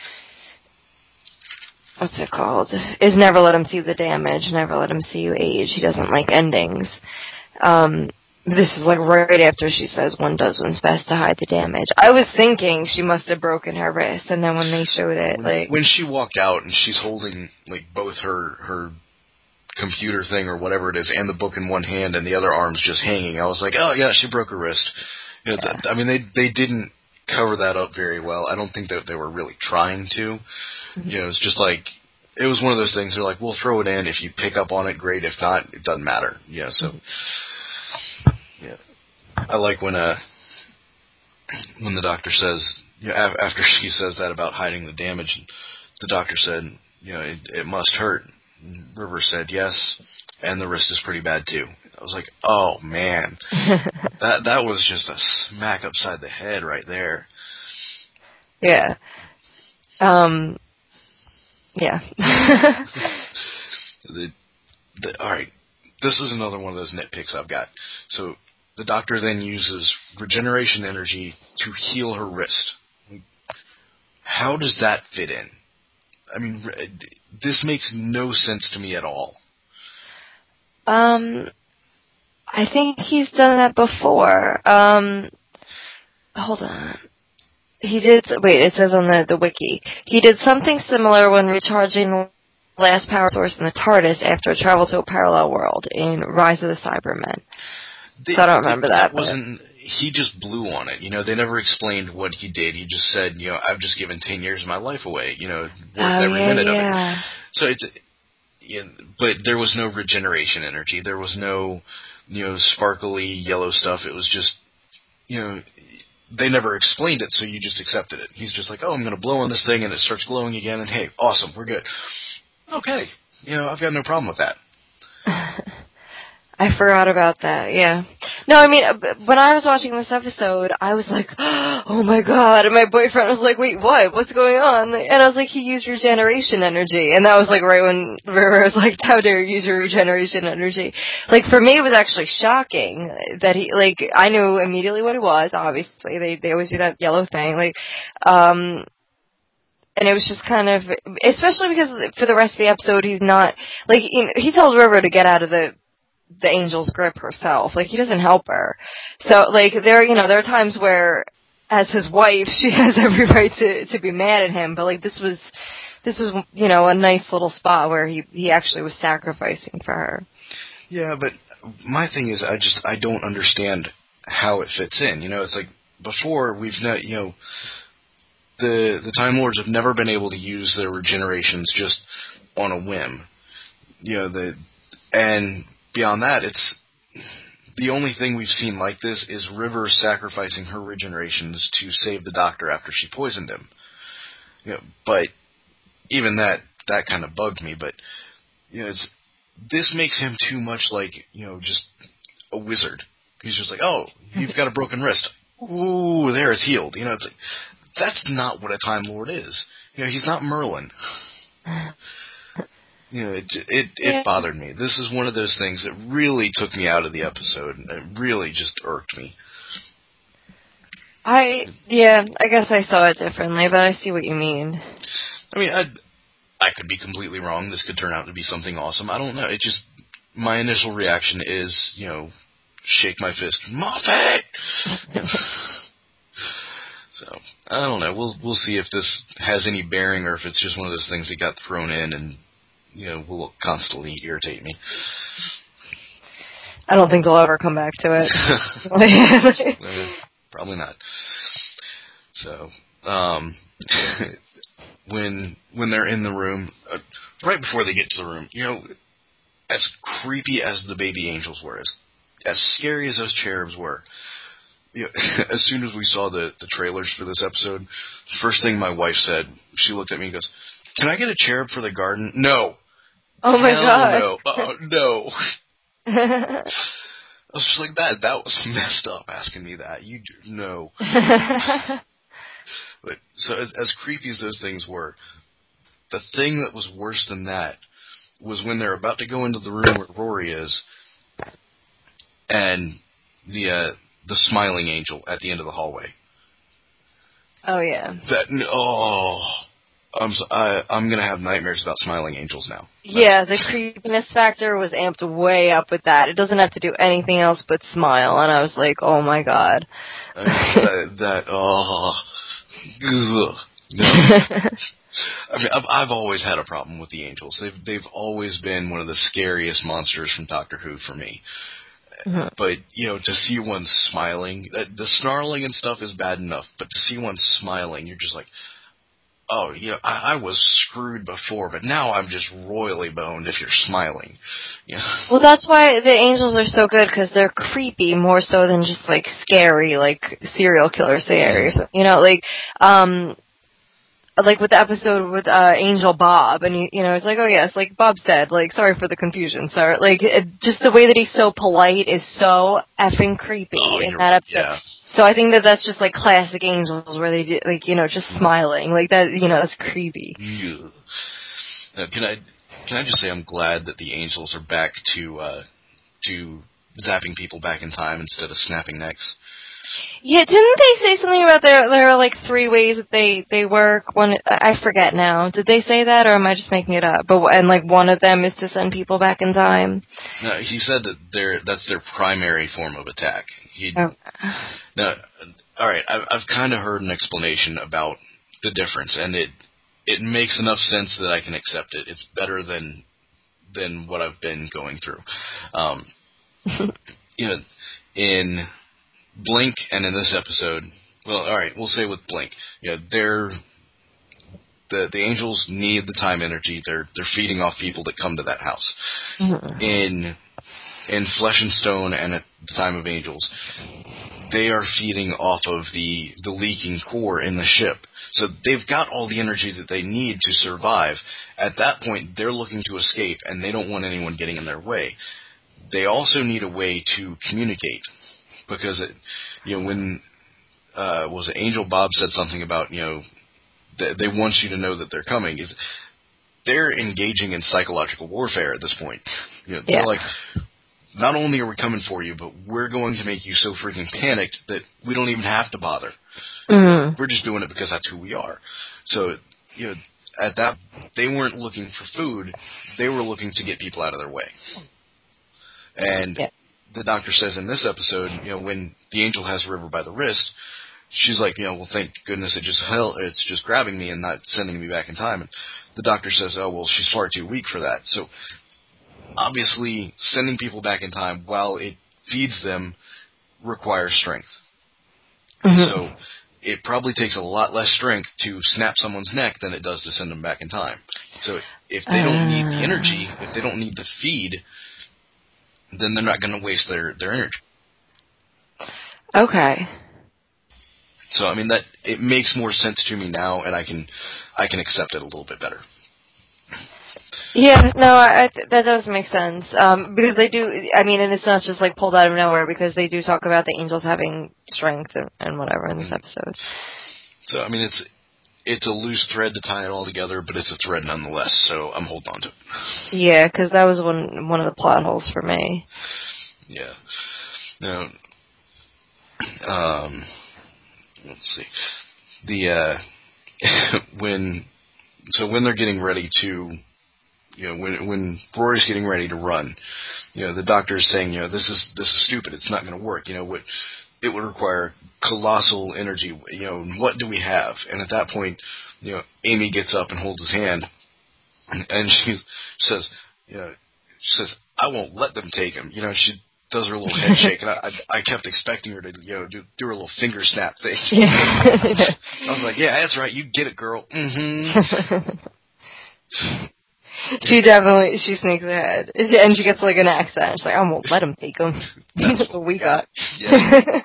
what's it called, is never let him see the damage, never let him see you age. He doesn't like endings. Um, this is like right after she says one does one's best to hide the damage. I was thinking she must have broken her wrist, and then when they showed it, when, like... When she walked out and she's holding, like, both her, her computer thing or whatever it is and the book in one hand and the other arm's just hanging, I was like, oh, yeah, she broke her wrist. You know, yeah. th- I mean, they they didn't cover that up very well. I don't think that they were really trying to. Mm-hmm. You know, it's just like, it was one of those things, they're like, we'll throw it in. If you pick up on it, great. If not, it doesn't matter. Yeah, so... Mm-hmm. Yeah. I like when uh when the Doctor says, you know, af- after she says that about hiding the damage, the Doctor said, you know, it, it must hurt. And River said yes, and the wrist is pretty bad too. I was like, oh man, that that was just a smack upside the head right there. Yeah. Um. Yeah. the, the, all right, this is another one of those nitpicks I've got. So the Doctor then uses regeneration energy to heal her wrist. How does that fit in? I mean, this makes no sense to me at all. Um, I think he's done that before. Um, hold on. He did, wait, it says on the, the wiki. He did something similar when recharging the last power source in the TARDIS after it traveled to a parallel world in Rise of the Cybermen. They, so I don't remember they, that. That wasn't. He just blew on it. You know, they never explained what he did. He just said, you know, I've just given ten years of my life away. You know, worth oh, every yeah, minute yeah. of it. So it's, you know, but there was no regeneration energy. There was no, you know, sparkly yellow stuff. It was just, you know, they never explained it, so you just accepted it. He's just like, oh, I'm going to blow on this thing, and it starts glowing again, and hey, awesome, we're good. Okay, you know, I've got no problem with that. I forgot about that, yeah. No, I mean, when I was watching this episode, I was like, oh my god, and my boyfriend was like, wait, what? What's going on? And I was like, he used regeneration energy, and that was like right when River was like, how dare you use your regeneration energy? Like, for me, it was actually shocking that he, like, I knew immediately what it was, obviously, they, they always do that yellow thing, like, um, and it was just kind of, especially because for the rest of the episode, he's not, like, you know, he tells River to get out of the, the angel's grip herself. Like, he doesn't help her. So, like, there, you know, there are times where, as his wife, she has every right to, to be mad at him, but, like, this was, this was, you know, a nice little spot where he, he actually was sacrificing for her. Yeah, but my thing is, I just, I don't understand how it fits in. You know, it's like, before, we've not, you know, the, the Time Lords have never been able to use their regenerations just on a whim. You know, the, and beyond that, it's the only thing we've seen like this is River sacrificing her regenerations to save the Doctor after she poisoned him. You know, but even that that kind of bugged me. But you know, it's this makes him too much like, you know, just a wizard. He's just like, oh, you've got a broken wrist. Ooh, there, it's healed. You know, it's like, that's not what a Time Lord is. You know, he's not Merlin. You know, it it, it yeah. bothered me. This is one of those things that really took me out of the episode. It really just irked me. I, yeah, I guess I saw it differently, but I see what you mean. I mean, I I could be completely wrong. This could turn out to be something awesome. I don't know. It just, my initial reaction is, you know, shake my fist, Moffat! So, I don't know. We'll we'll see if this has any bearing or if it's just one of those things that got thrown in and, you know, will constantly irritate me. I don't think they'll ever come back to it. Probably not. So, um, when when they're in the room, uh, right before they get to the room, you know, as creepy as the baby angels were, as as scary as those cherubs were, you know, as soon as we saw the, the trailers for this episode, first thing my wife said, she looked at me and goes, "Can I get a cherub for the garden?" No. Oh my Hell god. no. Uh, no. I was just like, that That was messed up, asking me that. You do, no. But, so as, as creepy as those things were, the thing that was worse than that was when they're about to go into the room where Rory is, and the uh, the smiling angel at the end of the hallway. Oh yeah. That oh, I'm so, I, I'm gonna have nightmares about smiling angels now. That's, yeah, the creepiness factor was amped way up with that. It doesn't have to do anything else but smile, and I was like, oh my god. I mean, that, that oh, ugh, no. I mean, I've, I've always had a problem with the angels. They've they've always been one of the scariest monsters from Doctor Who for me. Mm-hmm. But, you know, to see one smiling, the snarling and stuff is bad enough, but to see one smiling, you're just like, oh, yeah, I, I was screwed before, but now I'm just royally boned if you're smiling. You know? Well, that's why the angels are so good, because they're creepy more so than just, like, scary, like serial killer scary. Mm-hmm. You know, like, um... like with the episode with uh Angel Bob, and you, you know, it's like, oh yes, like Bob said, like, sorry for the confusion, sorry, like, it, just the way that he's so polite is so effing creepy oh, in that episode. Yeah. So I think that that's just like classic Angels, where they do, like, you know, just smiling, like that, you know, that's creepy. Yeah. Now, can I can I just say I'm glad that the Angels are back to uh to zapping people back in time instead of snapping necks. Yeah, didn't they say something about there there are like three ways that they, they work? One, I forget now. Did they say that, or am I just making it up? But and like one of them is to send people back in time. No, he said that they're that's their primary form of attack. He, oh. Now, all right, I've I've kind of heard an explanation about the difference, and it it makes enough sense that I can accept it. It's better than than what I've been going through. Um, you know, in Blink, and in this episode, well, all right, we'll say with Blink, you know, they're the the angels need the time energy. They're they're feeding off people that come to that house. Mm-hmm. In in Flesh and Stone, and at the Time of Angels, they are feeding off of the the leaking core in the ship. So they've got all the energy that they need to survive. At that point, they're looking to escape, and they don't want anyone getting in their way. They also need a way to communicate. Because, it, you know, when, uh, was it Angel Bob said something about, you know, th- they want you to know that they're coming, is they're engaging in psychological warfare at this point. You know, yeah. They're like, not only are we coming for you, but we're going to make you so freaking panicked that we don't even have to bother. Mm-hmm. We're just doing it because that's who we are. So, you know, at that, they weren't looking for food, they were looking to get people out of their way. And... Yeah. The doctor says in this episode, you know, when the angel has River by the wrist, she's like, you know, well, thank goodness it just hell, it's just grabbing me and not sending me back in time. And the doctor says, oh, well, she's far too weak for that. So obviously, sending people back in time while it feeds them requires strength. Mm-hmm. So it probably takes a lot less strength to snap someone's neck than it does to send them back in time. So if they don't need the energy, if they don't need the feed, then they're not going to waste their, their energy. Okay. So I mean that it makes more sense to me now, and I can I can accept it a little bit better. Yeah, no, I, I, that does make sense. Um, because they do, I mean, and it's not just like pulled out of nowhere, because they do talk about the angels having strength and, and whatever in this mm-hmm. episode. So I mean, it's it's a loose thread to tie it all together, but it's a thread nonetheless. So I'm holding on to it. Yeah, because that was one one of the plot holes for me. Yeah. Now, um, let's see. The uh, when so when they're getting ready to, you know, when when Rory's getting ready to run, you know, the doctor is saying, you know, this is this is stupid. It's not going to work. You know, what it would require colossal energy. You know, what do we have? And at that point, you know, Amy gets up and holds his hand, and, and she says, you know, she says, I won't let them take him. You know, she does her little head shake, and I, I, I kept expecting her to, you know, do, do her little finger snap thing. Yeah. I was like, yeah, that's right. You get it, girl. Mm-hmm. She definitely, she sneaks ahead. And she gets like an accent. She's like, I won't let him take him. That's, That's what we got. Yeah.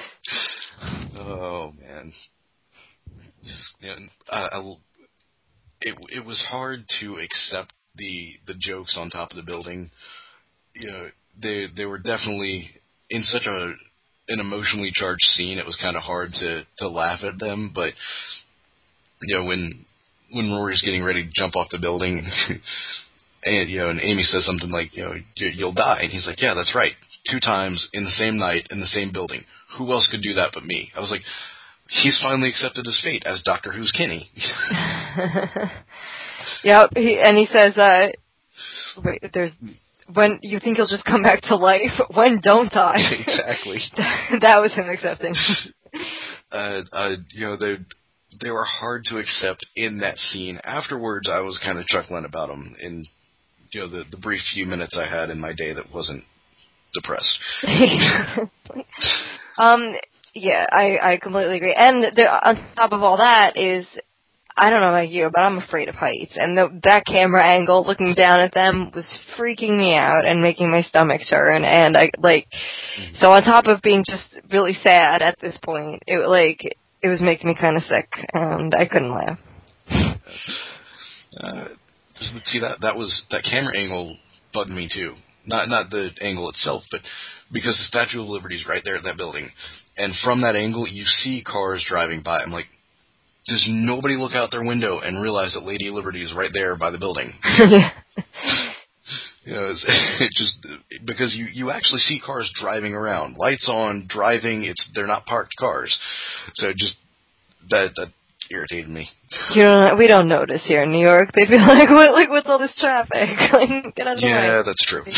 Oh, man. Yeah, I, I, it, it was hard to accept the the jokes on top of the building. You know, they they were definitely in such a an emotionally charged scene. It was kind of hard to, to laugh at them, but you know, when when Rory's getting ready to jump off the building, and you know, and Amy says something like, you know, you'll die, and he's like, yeah, that's right, two times in the same night in the same building. Who else could do that but me? I was like, he's finally accepted his fate as Doctor Who's Kenny. Yep, he, and he says, uh, wait, there's, when you think you'll just come back to life, when don't I? Exactly. That was him accepting. uh, uh, you know, they they were hard to accept in that scene. Afterwards, I was kind of chuckling about them in, you know, the, the brief few minutes I had in my day that wasn't depressed. um, yeah, I, I completely agree. And the, on top of all that is, I don't know about you, but I'm afraid of heights. And the, that camera angle looking down at them was freaking me out and making my stomach turn. And I, like, mm-hmm. So on top of being just really sad at this point, it, like, it was making me kind of sick, and I couldn't laugh. Uh, see, that, that was, that camera angle bugged me too. Not, not the angle itself, but because the Statue of Liberty is right there at that building. And from that angle, you see cars driving by. I'm like, does nobody look out their window and realize that Lady Liberty is right there by the building? You know, it's, it just because you, you actually see cars driving around, lights on, driving. It's they're not parked cars, so just that that irritated me. You know, we don't notice here in New York. They'd be like, "What? Like, what's all this traffic? Like, get out of the way." Yeah, that's true.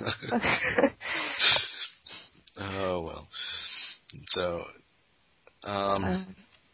Oh well. So, um. um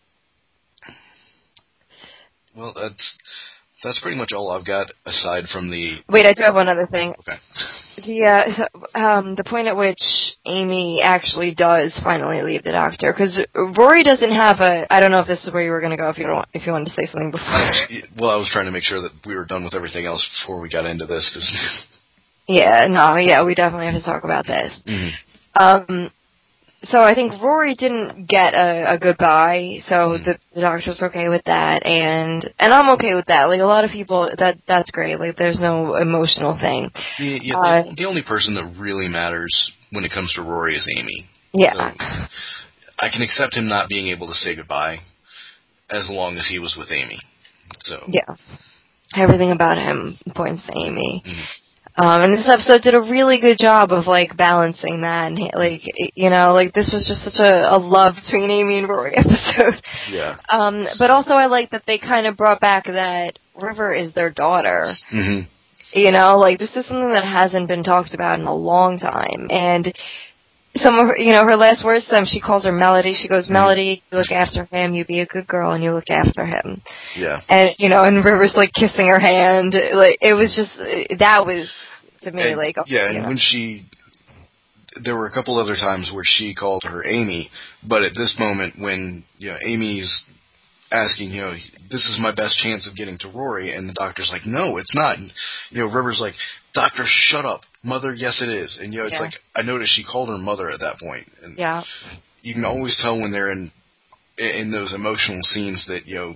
Well, that's that's pretty much all I've got aside from the. Wait, I do have one other thing. Okay. The uh, um, the point at which Amy actually does finally leave the Doctor, because Rory doesn't have a. I don't know if this is where you were going to go. If you don't, if you wanted to say something before. Well, I was trying to make sure that we were done with everything else before we got into this. Cause yeah. No. Yeah. We definitely have to talk about this. Mm-hmm. Um. So I think Rory didn't get a, a goodbye, so mm. the, the Doctor's okay with that, and and I'm okay with that. Like, a lot of people, that that's great. Like, there's no emotional thing. Yeah, yeah uh, the, the only person that really matters when it comes to Rory is Amy. Yeah. So I can accept him not being able to say goodbye as long as he was with Amy. So yeah. Everything about him points to Amy. Mm-hmm. Um, and this episode did a really good job of, like, balancing that. And, like, you know, like, this was just such a, a love between Amy and Rory episode. Yeah. Um, but also I like that they kind of brought back that River is their daughter. Mm-hmm. You know, like, this is something that hasn't been talked about in a long time. And some of her, you know, her last words to them, she calls her Melody. She goes, Melody, you look after him, you be a good girl, and you look after him. Yeah. And, you know, and River's, like, kissing her hand. Like, it was just, that was, to me, and, like... Yeah, and know. when she... There were a couple other times where she called her Amy, but at this moment when, you know, Amy's asking, you know, this is my best chance of getting to Rory, and the Doctor's like, no, it's not. And, you know, River's like, Doctor, shut up. Mother, yes, it is. And, you know, it's yeah. like, I noticed she called her mother at that point. And yeah. You can always tell when they're in in those emotional scenes that, you know,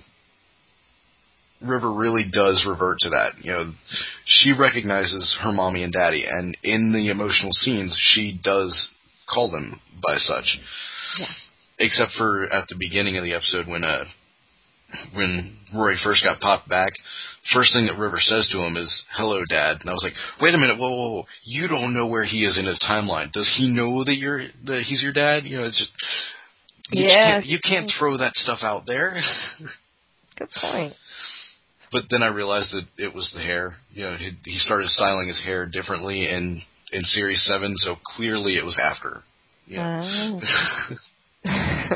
River really does revert to that. You know, she recognizes her mommy and daddy, and in the emotional scenes, she does call them by such. Yeah. Except for at the beginning of the episode when uh, when Rory first got popped back, first thing that River says to him is, hello, Dad. And I was like, wait a minute, whoa, whoa, whoa. You don't know where he is in his timeline. Does he know that you're that he's your dad? You know, it's just... You yeah. Can't, you can't throw that stuff out there. Good point. But then I realized that it was the hair. You know, he, he started styling his hair differently in, in Series seven, so clearly it was after. Yeah. Oh.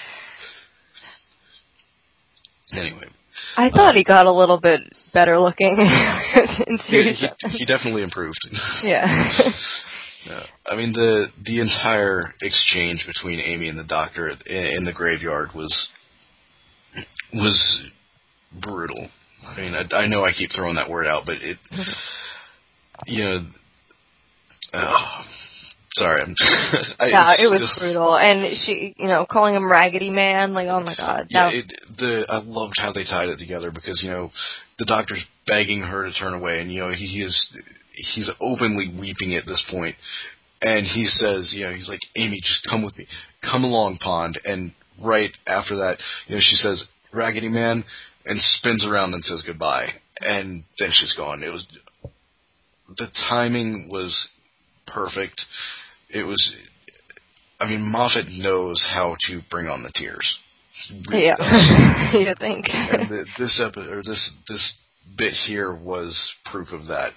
Anyway. I thought uh, he got a little bit better looking in Series he, he, he definitely improved. Yeah. Yeah. I mean, the the entire exchange between Amy and the Doctor in, in the graveyard was was brutal. I mean, I, I know I keep throwing that word out, but it, you know, oh, sorry. I'm, I, Yeah, it was just, brutal. And she, you know, calling him Raggedy Man, like, oh my god. Yeah, That, it, the I loved how they tied it together because, you know, the doctor's begging her to turn away, and, you know, he, he is, he's openly weeping at this point, and he says, you know, he's like, Amy, just come with me. Come along, Pond. And right after that, you know, she says, Raggedy Man, and spins around and says goodbye. And then she's gone. It was, the timing was perfect. It was, I mean, Moffat knows how to bring on the tears. He really yeah. does. You think. And the, this episode, or this, this bit here was proof of that.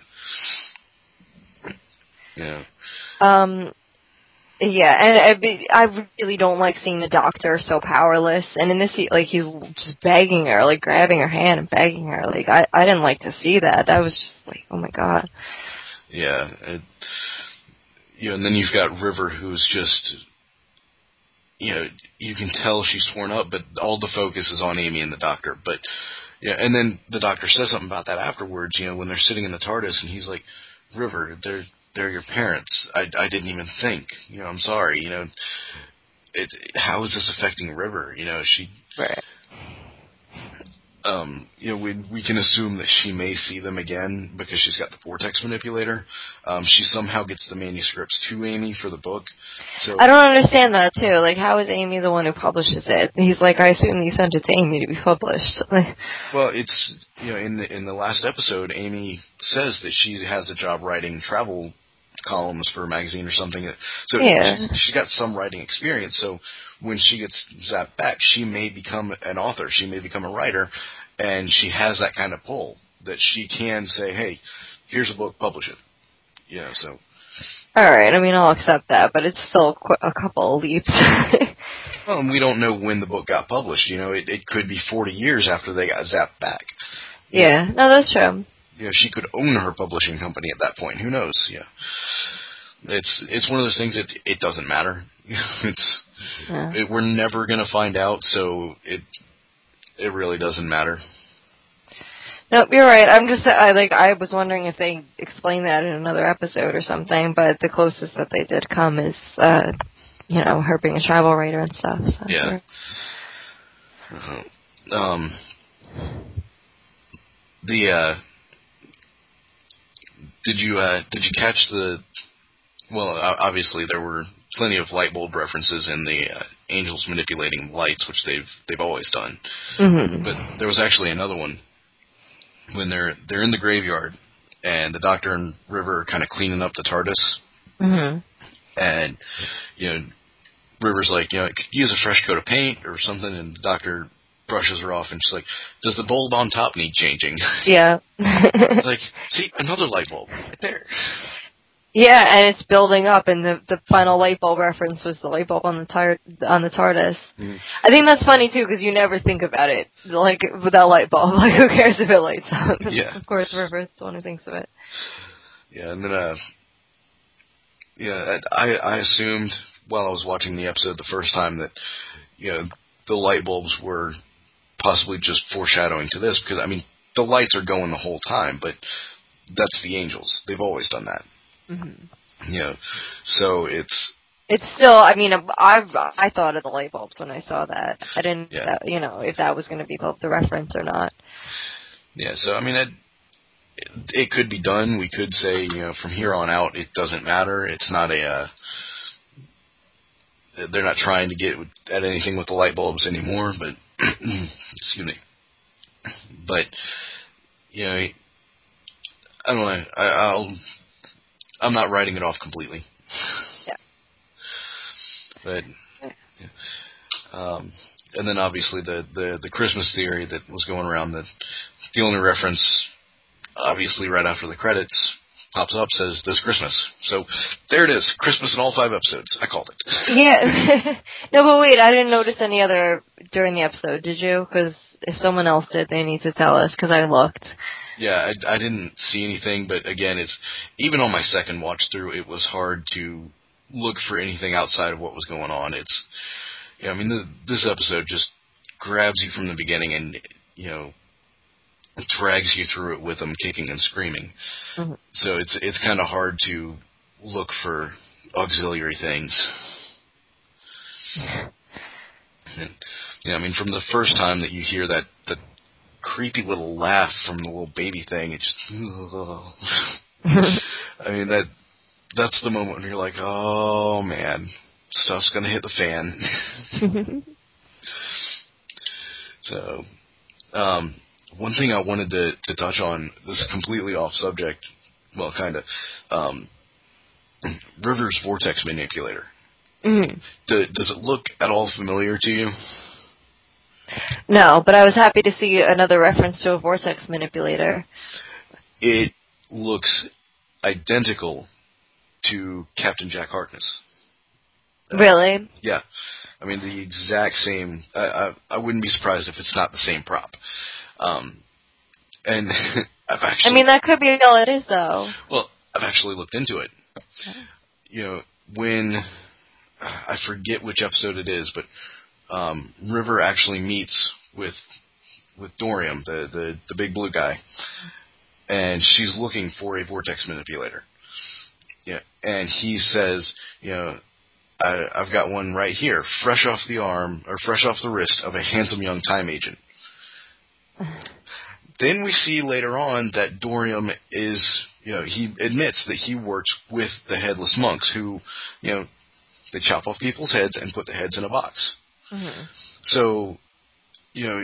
Yeah. Um, yeah, and I, be- I really don't like seeing the doctor so powerless. And in this, he, like, he's just begging her, like, grabbing her hand and begging her. Like, I, I didn't like to see that. That was just like, oh my god. Yeah. It, you know, and then you've got River, who's just, you know, you can tell she's torn up, but all the focus is on Amy and the doctor. But, yeah, and then the doctor says something about that afterwards, you know, when they're sitting in the TARDIS, and he's like, River, they're they're your parents. I, I didn't even think. You know, I'm sorry. You know, it. How is this affecting River? You know, she. Right. Um, you know, we we can assume that she may see them again because she's got the vortex manipulator. Um, she somehow gets the manuscripts to Amy for the book. So I don't understand that too. Like, how is Amy the one who publishes it? He's like, I assume you sent it to Amy to be published. well, it's you know in the in the last episode, Amy says that she has a job writing travel columns for a magazine or something. So yeah. she's, she's got some writing experience. So when she gets zapped back, she may become an author. She may become a writer, and she has that kind of pull that she can say, "Hey, here's a book, publish it." You know, so. All right. I mean, I'll accept that, but it's still qu- a couple of leaps. Well, and we don't know when the book got published. You know, it, it could be forty years after they got zapped back. You yeah. know, No, that's true. you know, she could own her publishing company at that point. Who knows? Yeah. It's it's one of those things that it doesn't matter. it's Yeah. it, we're never gonna find out, so it it really doesn't matter. Nope, you're right. I'm just I like I was wondering if they explained that in another episode or something, but the closest that they did come is uh you know, her being a travel writer and stuff. So. Yeah. Uh-huh. Um. The uh. Did you uh did you catch the? Well, obviously there were plenty of light bulb references in the uh, angels manipulating lights, which they've they've always done. Mm-hmm. But there was actually another one when they're they're in the graveyard and the Doctor and River are kind of cleaning up the TARDIS. Mm-hmm. And you know, River's like, you know, could you use a fresh coat of paint or something, and the Doctor brushes her off, and she's like, does the bulb on top need changing? Yeah. It's like, see, another light bulb right there. Yeah, and it's building up, and the the final light bulb reference was the light bulb on the tar- on the TARDIS. Mm-hmm. I think that's funny too, because you never think about it, like without light bulb. Like, who cares if it lights up? Yeah. Of course, River's the one who thinks of it. Yeah, and then uh, yeah, I I assumed while I was watching the episode the first time that you know the light bulbs were possibly just foreshadowing to this, because I mean the lights are going the whole time, but that's the angels. They've always done that. Mm-hmm. You know, so it's it's still. I mean, I I thought of the light bulbs when I saw that. I didn't, yeah. that, you know, if that was going to be the, the reference or not. Yeah. So I mean, it, it could be done. We could say, you know, from here on out, it doesn't matter. It's not a. Uh, they're not trying to get at anything with the light bulbs anymore. But excuse me. But you know, I don't know. I, I'll. I'm not writing it off completely. Yeah. But, yeah. Um, and then obviously the, the, the Christmas theory that was going around, that the only reference, obviously right after the credits, pops up, says this Christmas. So there it is, Christmas in all five episodes. I called it. Yeah. No, but wait, I didn't notice any other during the episode, did you? Because if someone else did, they need to tell us, because I looked. Yeah, I, I didn't see anything, but again, it's even on my second watch through, it was hard to look for anything outside of what was going on. It's, yeah, I mean, the, this episode just grabs you from the beginning, and you know, drags you through it with them kicking and screaming. Mm-hmm. So it's it's kind of hard to look for auxiliary things. And, yeah, I mean, from the first time that you hear that, that creepy little laugh from the little baby thing, it just... I mean, that that's the moment when you're like, oh, man, stuff's going to hit the fan. So, um, one thing I wanted to, to touch on, this is completely off subject, well, kind of, um, River's vortex manipulator. Mm-hmm. Do, does it look at all familiar to you? No, but I was happy to see another reference to a vortex manipulator. It looks identical to Captain Jack Harkness. Uh, really? Yeah. I mean, the exact same. I, I, I wouldn't be surprised if it's not the same prop. Um, and I've actually... I mean, that could be all it is, though. Well, I've actually looked into it. Okay. You know, when... I forget which episode it is, but um, River actually meets with with Dorium, the, the, the big blue guy, and she's looking for a vortex manipulator. Yeah, and he says, you know, I, I've got one right here, fresh off the arm, or fresh off the wrist of a handsome young time agent. Then we see later on that Dorium is, you know, he admits that he works with the Headless Monks, who, you know, they chop off people's heads and put the heads in a box. Mm-hmm. So, you know,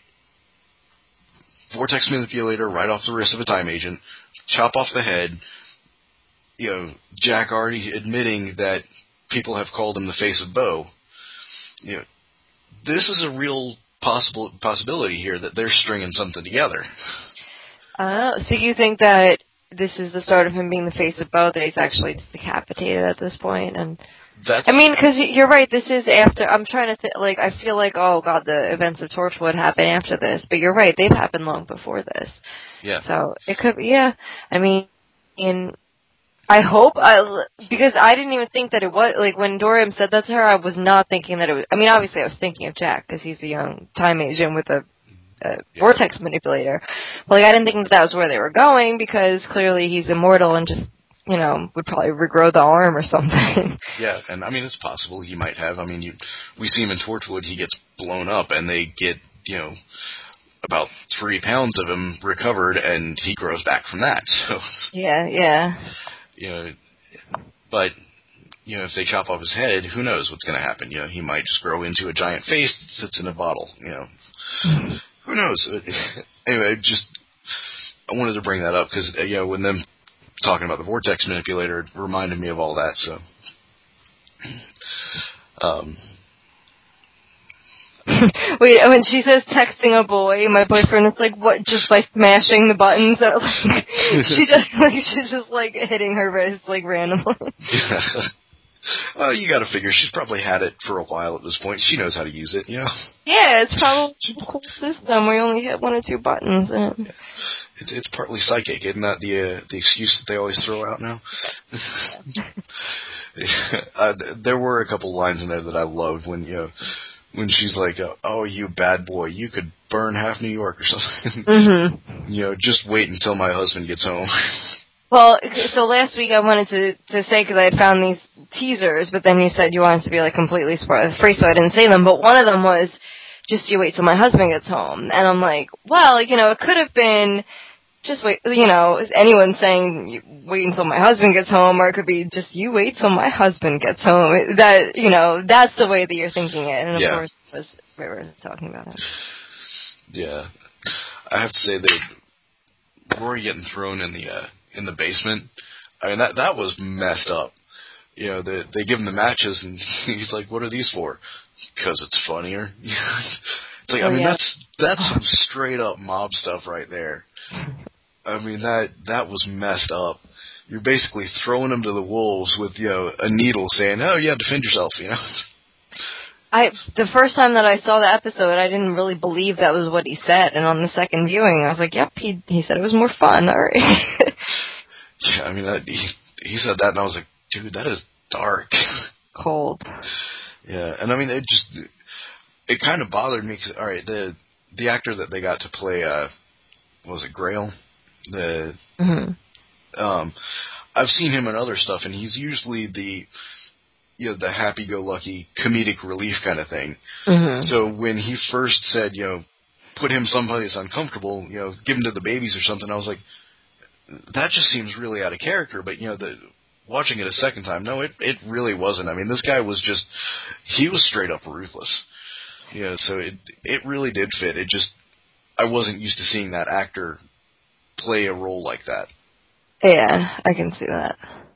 vortex manipulator right off the wrist of a time agent, chop off the head. You know, Jack already admitting that people have called him the face of Bo. You know, this is a real possible possibility here that they're stringing something together. Uh, so you think that this is the start of him being the face of Bo, that he's actually decapitated at this point, and That's, I mean, because you're right, this is after, I'm trying to think, like, I feel like, oh god, the events of Torchwood happened after this, but you're right, they've happened long before this. Yeah. So, it could be, yeah, I mean, in, I hope, I, because I didn't even think that it was, like, when Dorium said that to her, I was not thinking that it was, I mean, obviously I was thinking of Jack, because he's a young time agent with a, a yeah. vortex manipulator, but, like, I didn't think that that was where they were going, because clearly he's immortal and just, you know, would probably regrow the arm or something. Yeah, and I mean, it's possible he might have. I mean, you, we see him in Torchwood, he gets blown up, and they get, you know, about three pounds of him recovered, and he grows back from that. So yeah, yeah. You know, but, you know, if they chop off his head, who knows what's going to happen? You know, he might just grow into a giant face that sits in a bottle, you know. Who knows? Anyway, just, I wanted to bring that up, because, you know, when them talking about the vortex manipulator, it reminded me of all that, so. Um. Wait, when she says texting a boy, my boyfriend is like, what, just by smashing the buttons? Or like, she does, like, she's just, like, hitting her wrist, like, randomly. Yeah. Well, you gotta figure she's probably had it for a while at this point. She knows how to use it, you know? Yeah, it's probably a cool system where you only hit one or two buttons. And yeah. It's it's partly psychic, isn't that the uh, the excuse that they always throw out now? uh, there were a couple lines in there that I loved when, you know, when she's like, oh, you bad boy, you could burn half New York or something. Mm-hmm. You know, just wait until my husband gets home. Well, so last week I wanted to, to say, because I had found these teasers, but then you said you wanted to be, like, completely spoiler-free, so I didn't say them, but one of them was, just you wait till my husband gets home. And I'm like, well, you know, it could have been, just wait, you know, anyone saying, wait until my husband gets home, or it could be just, you wait till my husband gets home. That, you know, that's the way that you're thinking it, and of yeah. course, it was River talking about it. Yeah. I have to say that Rory getting thrown in the, uh, in the basement, I mean, that that was messed up. You know, they, they give him the matches, and he's like, what are these for? Because it's funnier. It's like, oh, I mean, yeah. that's that's some straight-up mob stuff right there. I mean, that that was messed up. You're basically throwing them to the wolves with, you know, a needle saying, oh, yeah, defend yourself, you know? I the first time that I saw the episode, I didn't really believe that was what he said, and on the second viewing, I was like, "Yep, he he said it was more fun." All right. Yeah, I mean, that, he he said that, and I was like, "Dude, that is dark, cold." Yeah, and I mean, it just it kind of bothered me because, all right, the the actor that they got to play uh, what was it, Grail? The Mm-hmm. um, I've seen him in other stuff, and he's usually the you know the happy-go-lucky comedic relief kind of thing. Mm-hmm. So when he first said, you know, put him someplace uncomfortable, you know, give him to the babies or something, I was like, that just seems really out of character. But you know, the watching it a second time, no, it it really wasn't. I mean, this guy was just he was straight up ruthless. You know, so it it really did fit. It just I wasn't used to seeing that actor play a role like that. Yeah, I can see that.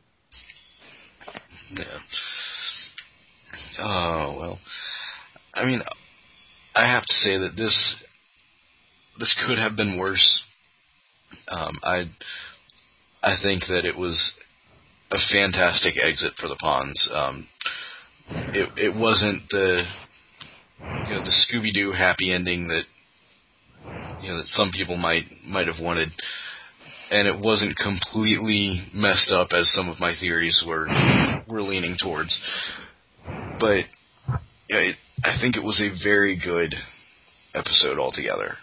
Yeah. Oh well. I mean, I have to say that this this could have been worse. Um, I I think that it was a fantastic exit for the Ponds. Um, it it wasn't the you know the Scooby-Doo happy ending that you know that some people might might have wanted, and it wasn't completely messed up as some of my theories were were leaning towards. But yeah, it, I think it was a very good episode altogether.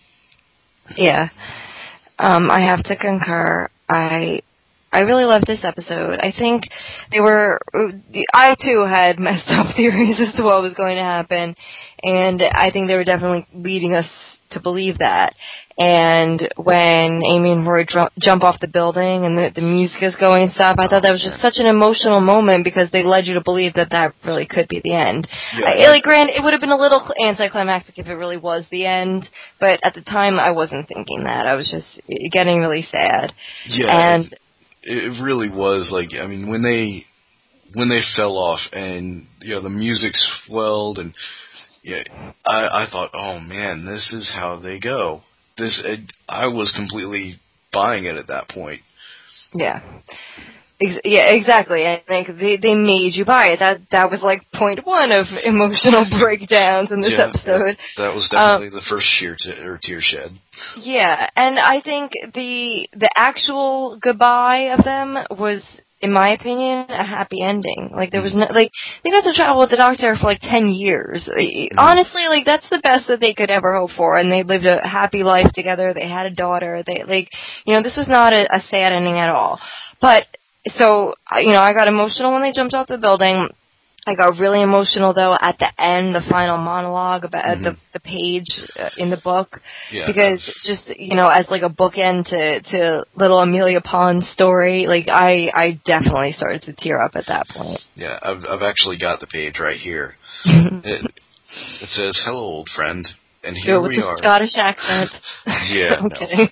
Yeah. Um, I have to concur. I I really loved this episode. I think they were, I too had messed up theories as to what was going to happen, and I think they were definitely leading us to believe that. And when Amy and Roy dr- jump off the building and the, the music is going and stuff, I thought that was just such an emotional moment because they led you to believe that that really could be the end. Yeah, I, like, granted, it would have been a little anticlimactic if it really was the end, but at the time I wasn't thinking that. I was just getting really sad. Yeah, and it, it really was. Like, I mean, when they when they fell off and you know the music swelled and yeah, I, I thought, oh man, this is how they go. This it, I was completely buying it at that point. Yeah. Ex- yeah, exactly. I think they they made you buy it. That that was like point one of emotional breakdowns in this yeah, episode. Yeah, that was definitely um, the first sheer t- or tear shed. Yeah, and I think the the actual goodbye of them was, in my opinion, a happy ending. Like there was no like they got to travel with the Doctor for like ten years. Mm-hmm. Honestly, like that's the best that they could ever hope for. And they lived a happy life together. They had a daughter. They like you know this was not a, a sad ending at all. But so you know I got emotional when they jumped off the building. I got really emotional, though, at the end, the final monologue about mm-hmm. the the page uh, in the book. Yeah, because just, you know, as like a bookend to, to little Amelia Pond's story, like, I, I definitely started to tear up at that point. Yeah, I've, I've actually got the page right here. it, it says, hello, old friend. And here with we the are. Scottish accent. Yeah, I'm no. kidding.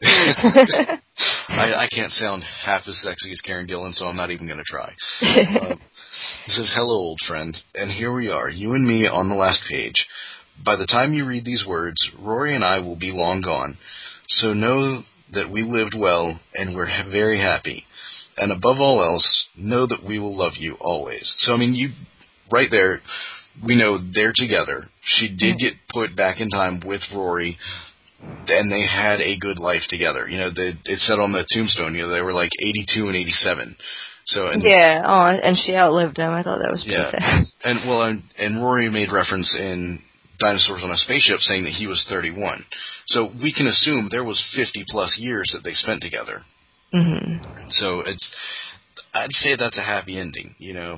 I, I can't sound half as sexy as Karen Gillan, so I'm not even going to try. Um, it says, hello, old friend, and here we are, you and me on the last page. By the time you read these words, Rory and I will be long gone. So know that we lived well, and we're ha- very happy. And above all else, know that we will love you always. So, I mean, you, right there, we know they're together. She did get put back in time with Rory, and they had a good life together. You know, they, it said on the tombstone, you know, they were like eighty-two and eighty-seven. So and, yeah, oh, and she outlived him. I thought that was pretty yeah. sad. And well, and, and Rory made reference in Dinosaurs on a Spaceship saying that he was thirty-one. So we can assume there was fifty plus years that they spent together. Mm-hmm. So it's, I'd say that's a happy ending. You know,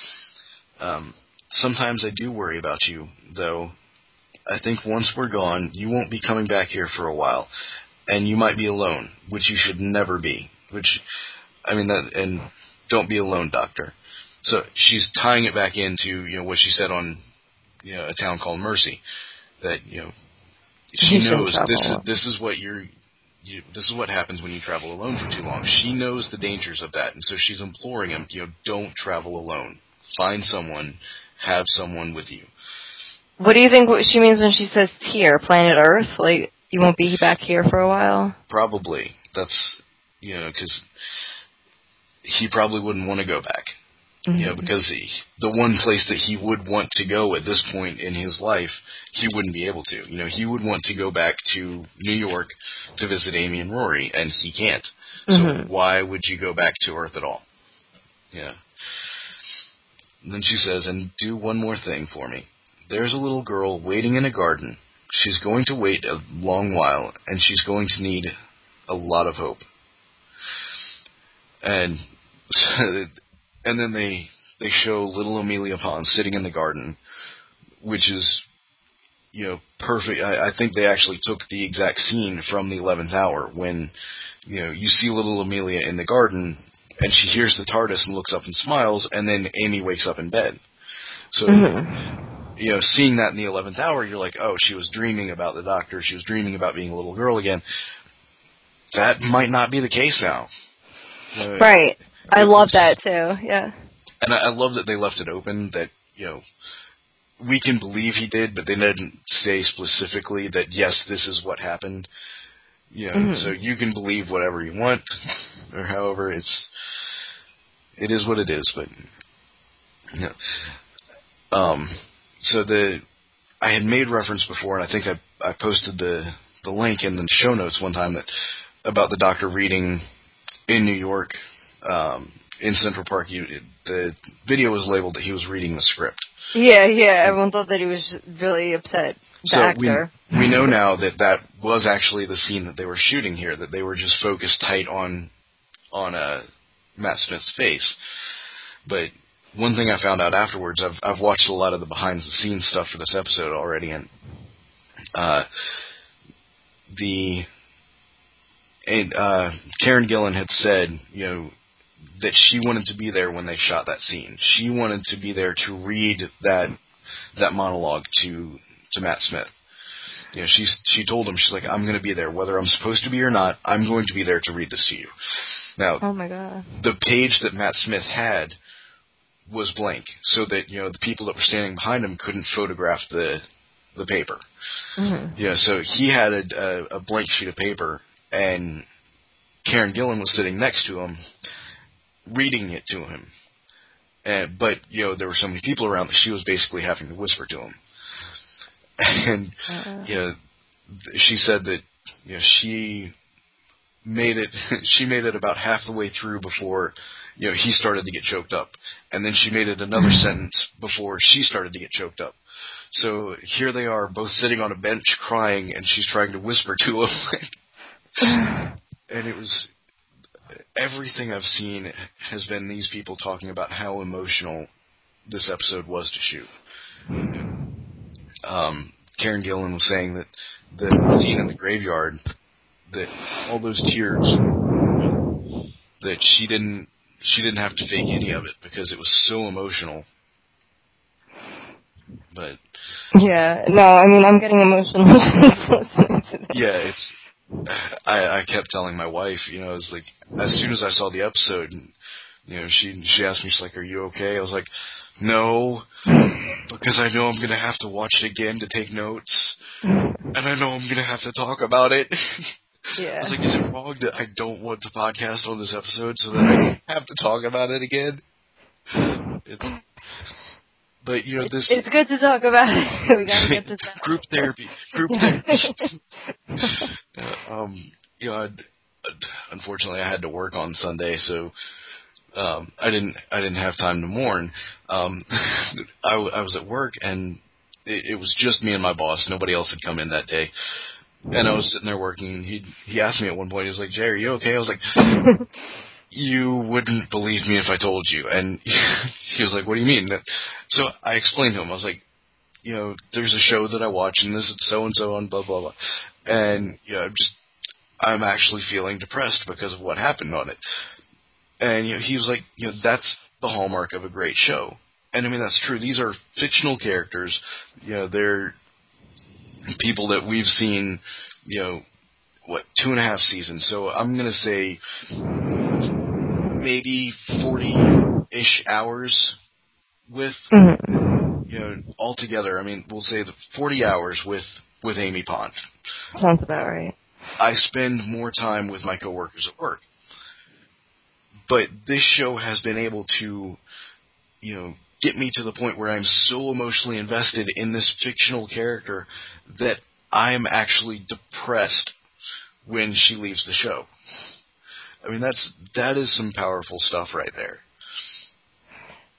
um, sometimes I do worry about you, though. I think once we're gone, you won't be coming back here for a while, and you might be alone, which you should never be. Which, I mean, that, and don't be alone, Doctor. So she's tying it back into, you know, what she said on, you know, A Town Called Mercy, that, you know, she You knows this is this is what you're, you, this is what happens when you travel alone for too long. She knows the dangers of that, and so she's imploring him, you know, don't travel alone. Find someone, have someone with you. What do you think she means when she says here, planet Earth? Like, you won't be back here for a while? Probably. That's, you know, because he probably wouldn't want to go back. Mm-hmm. You know, because he, the one place that he would want to go at this point in his life, he wouldn't be able to. You know, he would want to go back to New York to visit Amy and Rory, and he can't. Mm-hmm. So why would you go back to Earth at all? Yeah. And then she says, and do one more thing for me. There's a little girl waiting in a garden. she's going to wait a long while, and she's going to need a lot of hope. And and then they they show little Amelia Pond sitting in the garden, which is, you know, perfect. I, I think they actually took the exact scene from the eleventh hour when, you know, you see little Amelia in the garden, and she hears the TARDIS and looks up and smiles, and then Amy wakes up in bed. So, mm-hmm. you know, seeing that in the eleventh hour, you're like, oh, she was dreaming about the Doctor. She was dreaming about being a little girl again. That might not be the case now. Uh, right. I love was, that, too. Yeah. And I, I love that they left it open, that, you know, we can believe he did, but they didn't say specifically that, yes, this is what happened. You know, mm-hmm. So you can believe whatever you want, or however, it's, it is what it is, but, you know. Um, so the, I had made reference before, and I think I, I posted the, the link in the show notes one time that, about the Doctor reading in New York, um, in Central Park. You, the video was labeled that he was reading the script. Yeah, yeah, everyone thought that he was really upset, the so actor. We, we know now that that was actually the scene that they were shooting here, that they were just focused tight on, on, uh, Matt Smith's face. But one thing I found out afterwards, I've, I've watched a lot of the behind-the-scenes stuff for this episode already, and, uh, the, and, uh, Karen Gillan had said, you know, that she wanted to be there when they shot that scene. She wanted to be there to read that that monologue to to Matt Smith. You know, she she told him, she's like, I'm going to be there whether I'm supposed to be or not. I'm going to be there to read this to you. Now, oh my God, the page that Matt Smith had was blank, so that, you know, the people that were standing behind him couldn't photograph the the paper. Mm-hmm. You know, so he had a, a, a blank sheet of paper, and Karen Gillan was sitting next to him, reading it to him. And, but, you know, there were so many people around that she was basically having to whisper to him. And, uh-uh. you know, she said that, you know, she made it, she made it about half the way through before, you know, he started to get choked up. And then she made it another sentence before she started to get choked up. So here they are, both sitting on a bench crying, and she's trying to whisper to him. And it was, everything I've seen has been these people talking about how emotional this episode was to shoot. Um, Karen Gillan was saying that the scene in the graveyard, that all those tears, that she didn't she didn't have to fake any of it because it was so emotional. But yeah, no, I mean, I'm getting emotional listening to this. Yeah, it's. I, I kept telling my wife, you know, it's like, as soon as I saw the episode, you know, she she asked me, she's like, are you okay? I was like, no, because I know I'm going to have to watch it again to take notes, and I know I'm going to have to talk about it. Yeah. I was like, is it wrong that I don't want to podcast on this episode so that I have to talk about it again? It's, but, you know, this... It's good to talk about it. We gotta get this out. Group therapy. Group therapy. uh, um, you know, I'd, I'd, unfortunately, I had to work on Sunday, so um, I didn't I didn't have time to mourn. Um, I, I was at work, and it, it was just me and my boss. Nobody else had come in that day. And I was sitting there working, and he he asked me at one point, he was like, Jay, are you okay? I was like... You wouldn't believe me if I told you. And he was like, what do you mean? So I explained to him. I was like, you know, there's a show that I watch, and this is so-and-so on blah, blah, blah. And, you know, I'm just, I'm actually feeling depressed because of what happened on it. And, you know, he was like, you know, that's the hallmark of a great show. And, I mean, that's true. These are fictional characters. You know, they're people that we've seen, you know, what, two and a half seasons. So I'm going to say... maybe forty-ish hours with, mm-hmm. you know, altogether. I mean, we'll say the forty hours with, with Amy Pond. Sounds about right. I spend more time with my coworkers at work. But this show has been able to, you know, get me to the point where I'm so emotionally invested in this fictional character that I'm actually depressed when she leaves the show. I mean, that's that is some powerful stuff right there.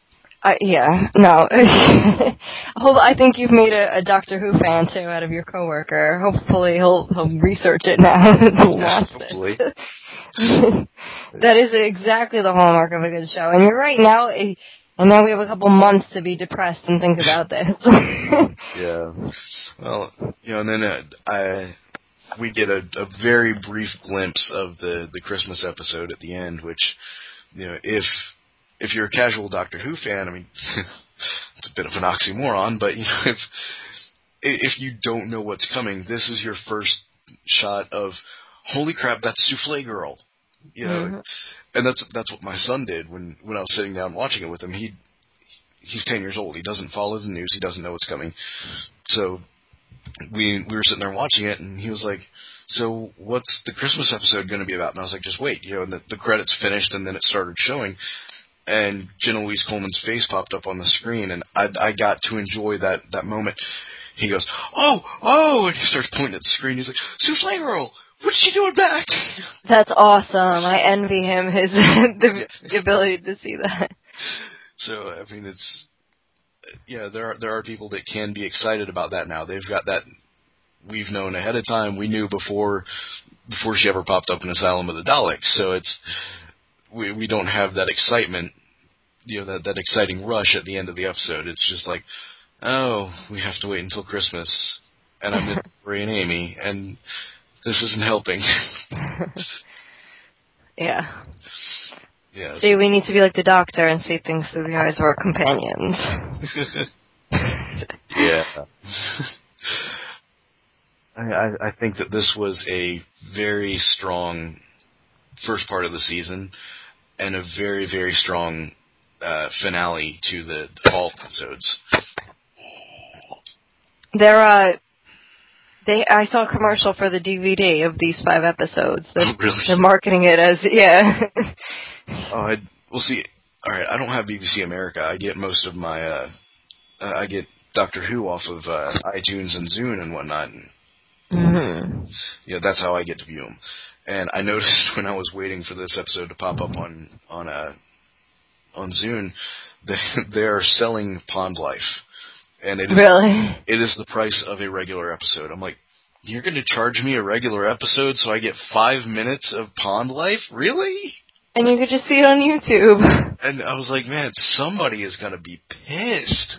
I, yeah, no. Hold, I think you've made a, a Doctor Who fan too out of your coworker. Hopefully, he'll he'll research it now and watch Hopefully. it. That is exactly the hallmark of a good show. And you're right now. eh, And now we have a couple months to be depressed and think about this. Yeah. Well, you know, and then uh, I we get a, a very brief glimpse of the the Christmas episode at the end, which, you know, if if you're a casual Doctor Who fan, I mean, it's a bit of an oxymoron, but you know, if if you don't know what's coming, this is your first shot of, holy crap, that's Souffle Girl, you know, mm-hmm. and that's that's what my son did when when I was sitting down watching it with him. He he's ten years old. He doesn't follow the news. He doesn't know what's coming. So we we were sitting there watching it, and he was like, "So what's the Christmas episode going to be about?" And I was like, "Just wait, you know." And the, the credits finished, and then it started showing. And Jenna Louise Coleman's face popped up on the screen, and I, I got to enjoy that, that moment. He goes, "Oh, oh," and he starts pointing at the screen. He's like, "Souffle Girl, what's she doing back?" That's awesome. I envy him his the, the ability to see that. So, I mean, it's, yeah, there are, there are people that can be excited about that now. They've got that, we've known ahead of time. We knew before, before she ever popped up in Asylum of the Daleks. So it's, we we don't have that excitement, you know, that, that exciting rush at the end of the episode. It's just like, oh, we have to wait until Christmas, and I'm with Ray and Amy, and this isn't helping. Yeah. Yeah. See, we need to be like the Doctor and see things through the eyes of our companions. Yeah. I, I I think that this was a very strong first part of the season, and a very, very strong uh, finale to the, the fall episodes. There, uh, they, I saw a commercial for the D V D of these five episodes. They're, Oh, really? they're marketing it as, yeah. Oh, I, well, see, all right, I don't have B B C America. I get most of my, uh, uh, I get Doctor Who off of uh, iTunes and Zune and whatnot. And, Mm-hmm. you know, that's how I get to view them. And I noticed when I was waiting for this episode to pop up on on uh, on Zune, that they are selling Pond Life, and it is Really? it is the price of a regular episode. I'm like, you're going to charge me a regular episode so I get five minutes of Pond Life? Really? And you could just see it on YouTube. And I was like, man, somebody is going to be pissed.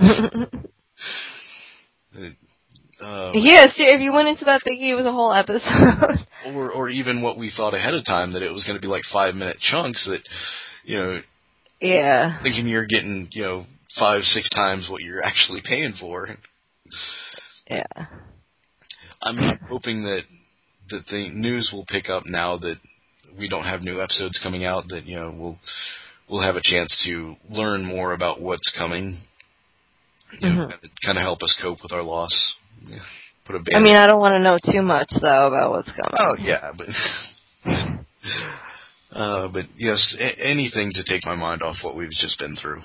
Um, Yes, if you went into that thinking it was a whole episode. or or even what we thought ahead of time, that it was going to be like five minute chunks, that, you know, Yeah. thinking you're getting, you know, five, six times what you're actually paying for. Yeah. I'm hoping that that the news will pick up now that we don't have new episodes coming out, that, you know, we'll we'll have a chance to learn more about what's coming. You know, Mm-hmm. kind of help us cope with our loss. Yeah. Put a I mean, I don't want to know too much, though, about what's coming. Oh, yeah, but... uh, but, yes, a- anything to take my mind off what we've just been through.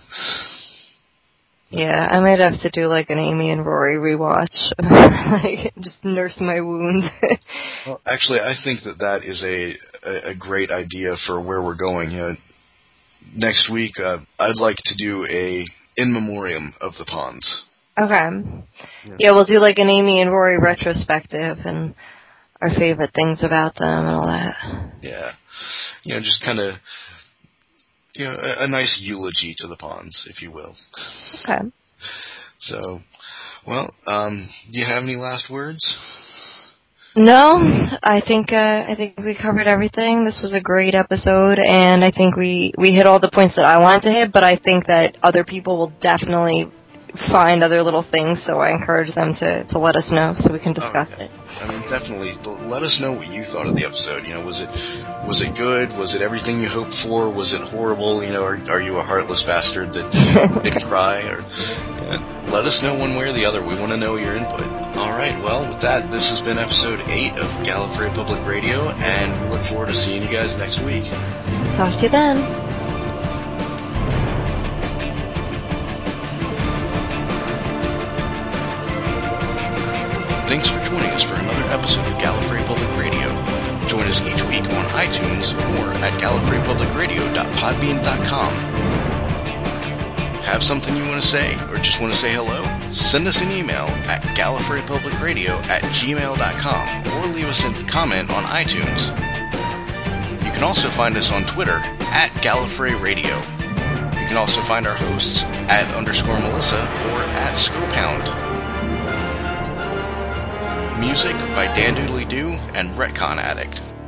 Yeah, I might have to do, like, an Amy and Rory rewatch. Like, just nurse my wounds. Well, actually, I think that that is a, a, a great idea for where we're going. You know, next week, uh, I'd like to do a in memoriam of the Ponds. Okay. Yeah. Yeah, we'll do, like, an Amy and Rory retrospective and our favorite things about them and all that. Yeah. You know, just kind of, you know, a, a nice eulogy to the Ponds, if you will. Okay. So, well, um, do you have any last words? No, I think uh, I think we covered everything. This was a great episode, and I think we, we hit all the points that I wanted to hit, but I think that other people will definitely find other little things, so I encourage them to, to let us know so we can discuss Oh, yeah. it. I mean, definitely, let us know what you thought of the episode. You know, was it was it good? Was it everything you hoped for? Was it horrible? You know, are, are you a heartless bastard that didn't cry? Or yeah, let us know one way or the other. We want to know your input. All right, well, with that, this has been episode eight of Gallifrey Public Radio, and we look forward to seeing you guys next week. Talk to you then. Thanks for joining us for another episode of Gallifrey Public Radio. Join us each week on iTunes or at gallifrey public radio dot podbean dot com. have something you want to say, or just want to say hello, send us an email at gallifreypublicradio at gmail dot com or leave us a comment on iTunes. You can also find us on Twitter at Gallifrey Radio. You can also find our hosts at underscore Melissa or at Scopound. Music by Dan Doodly Doo and Retcon Addict.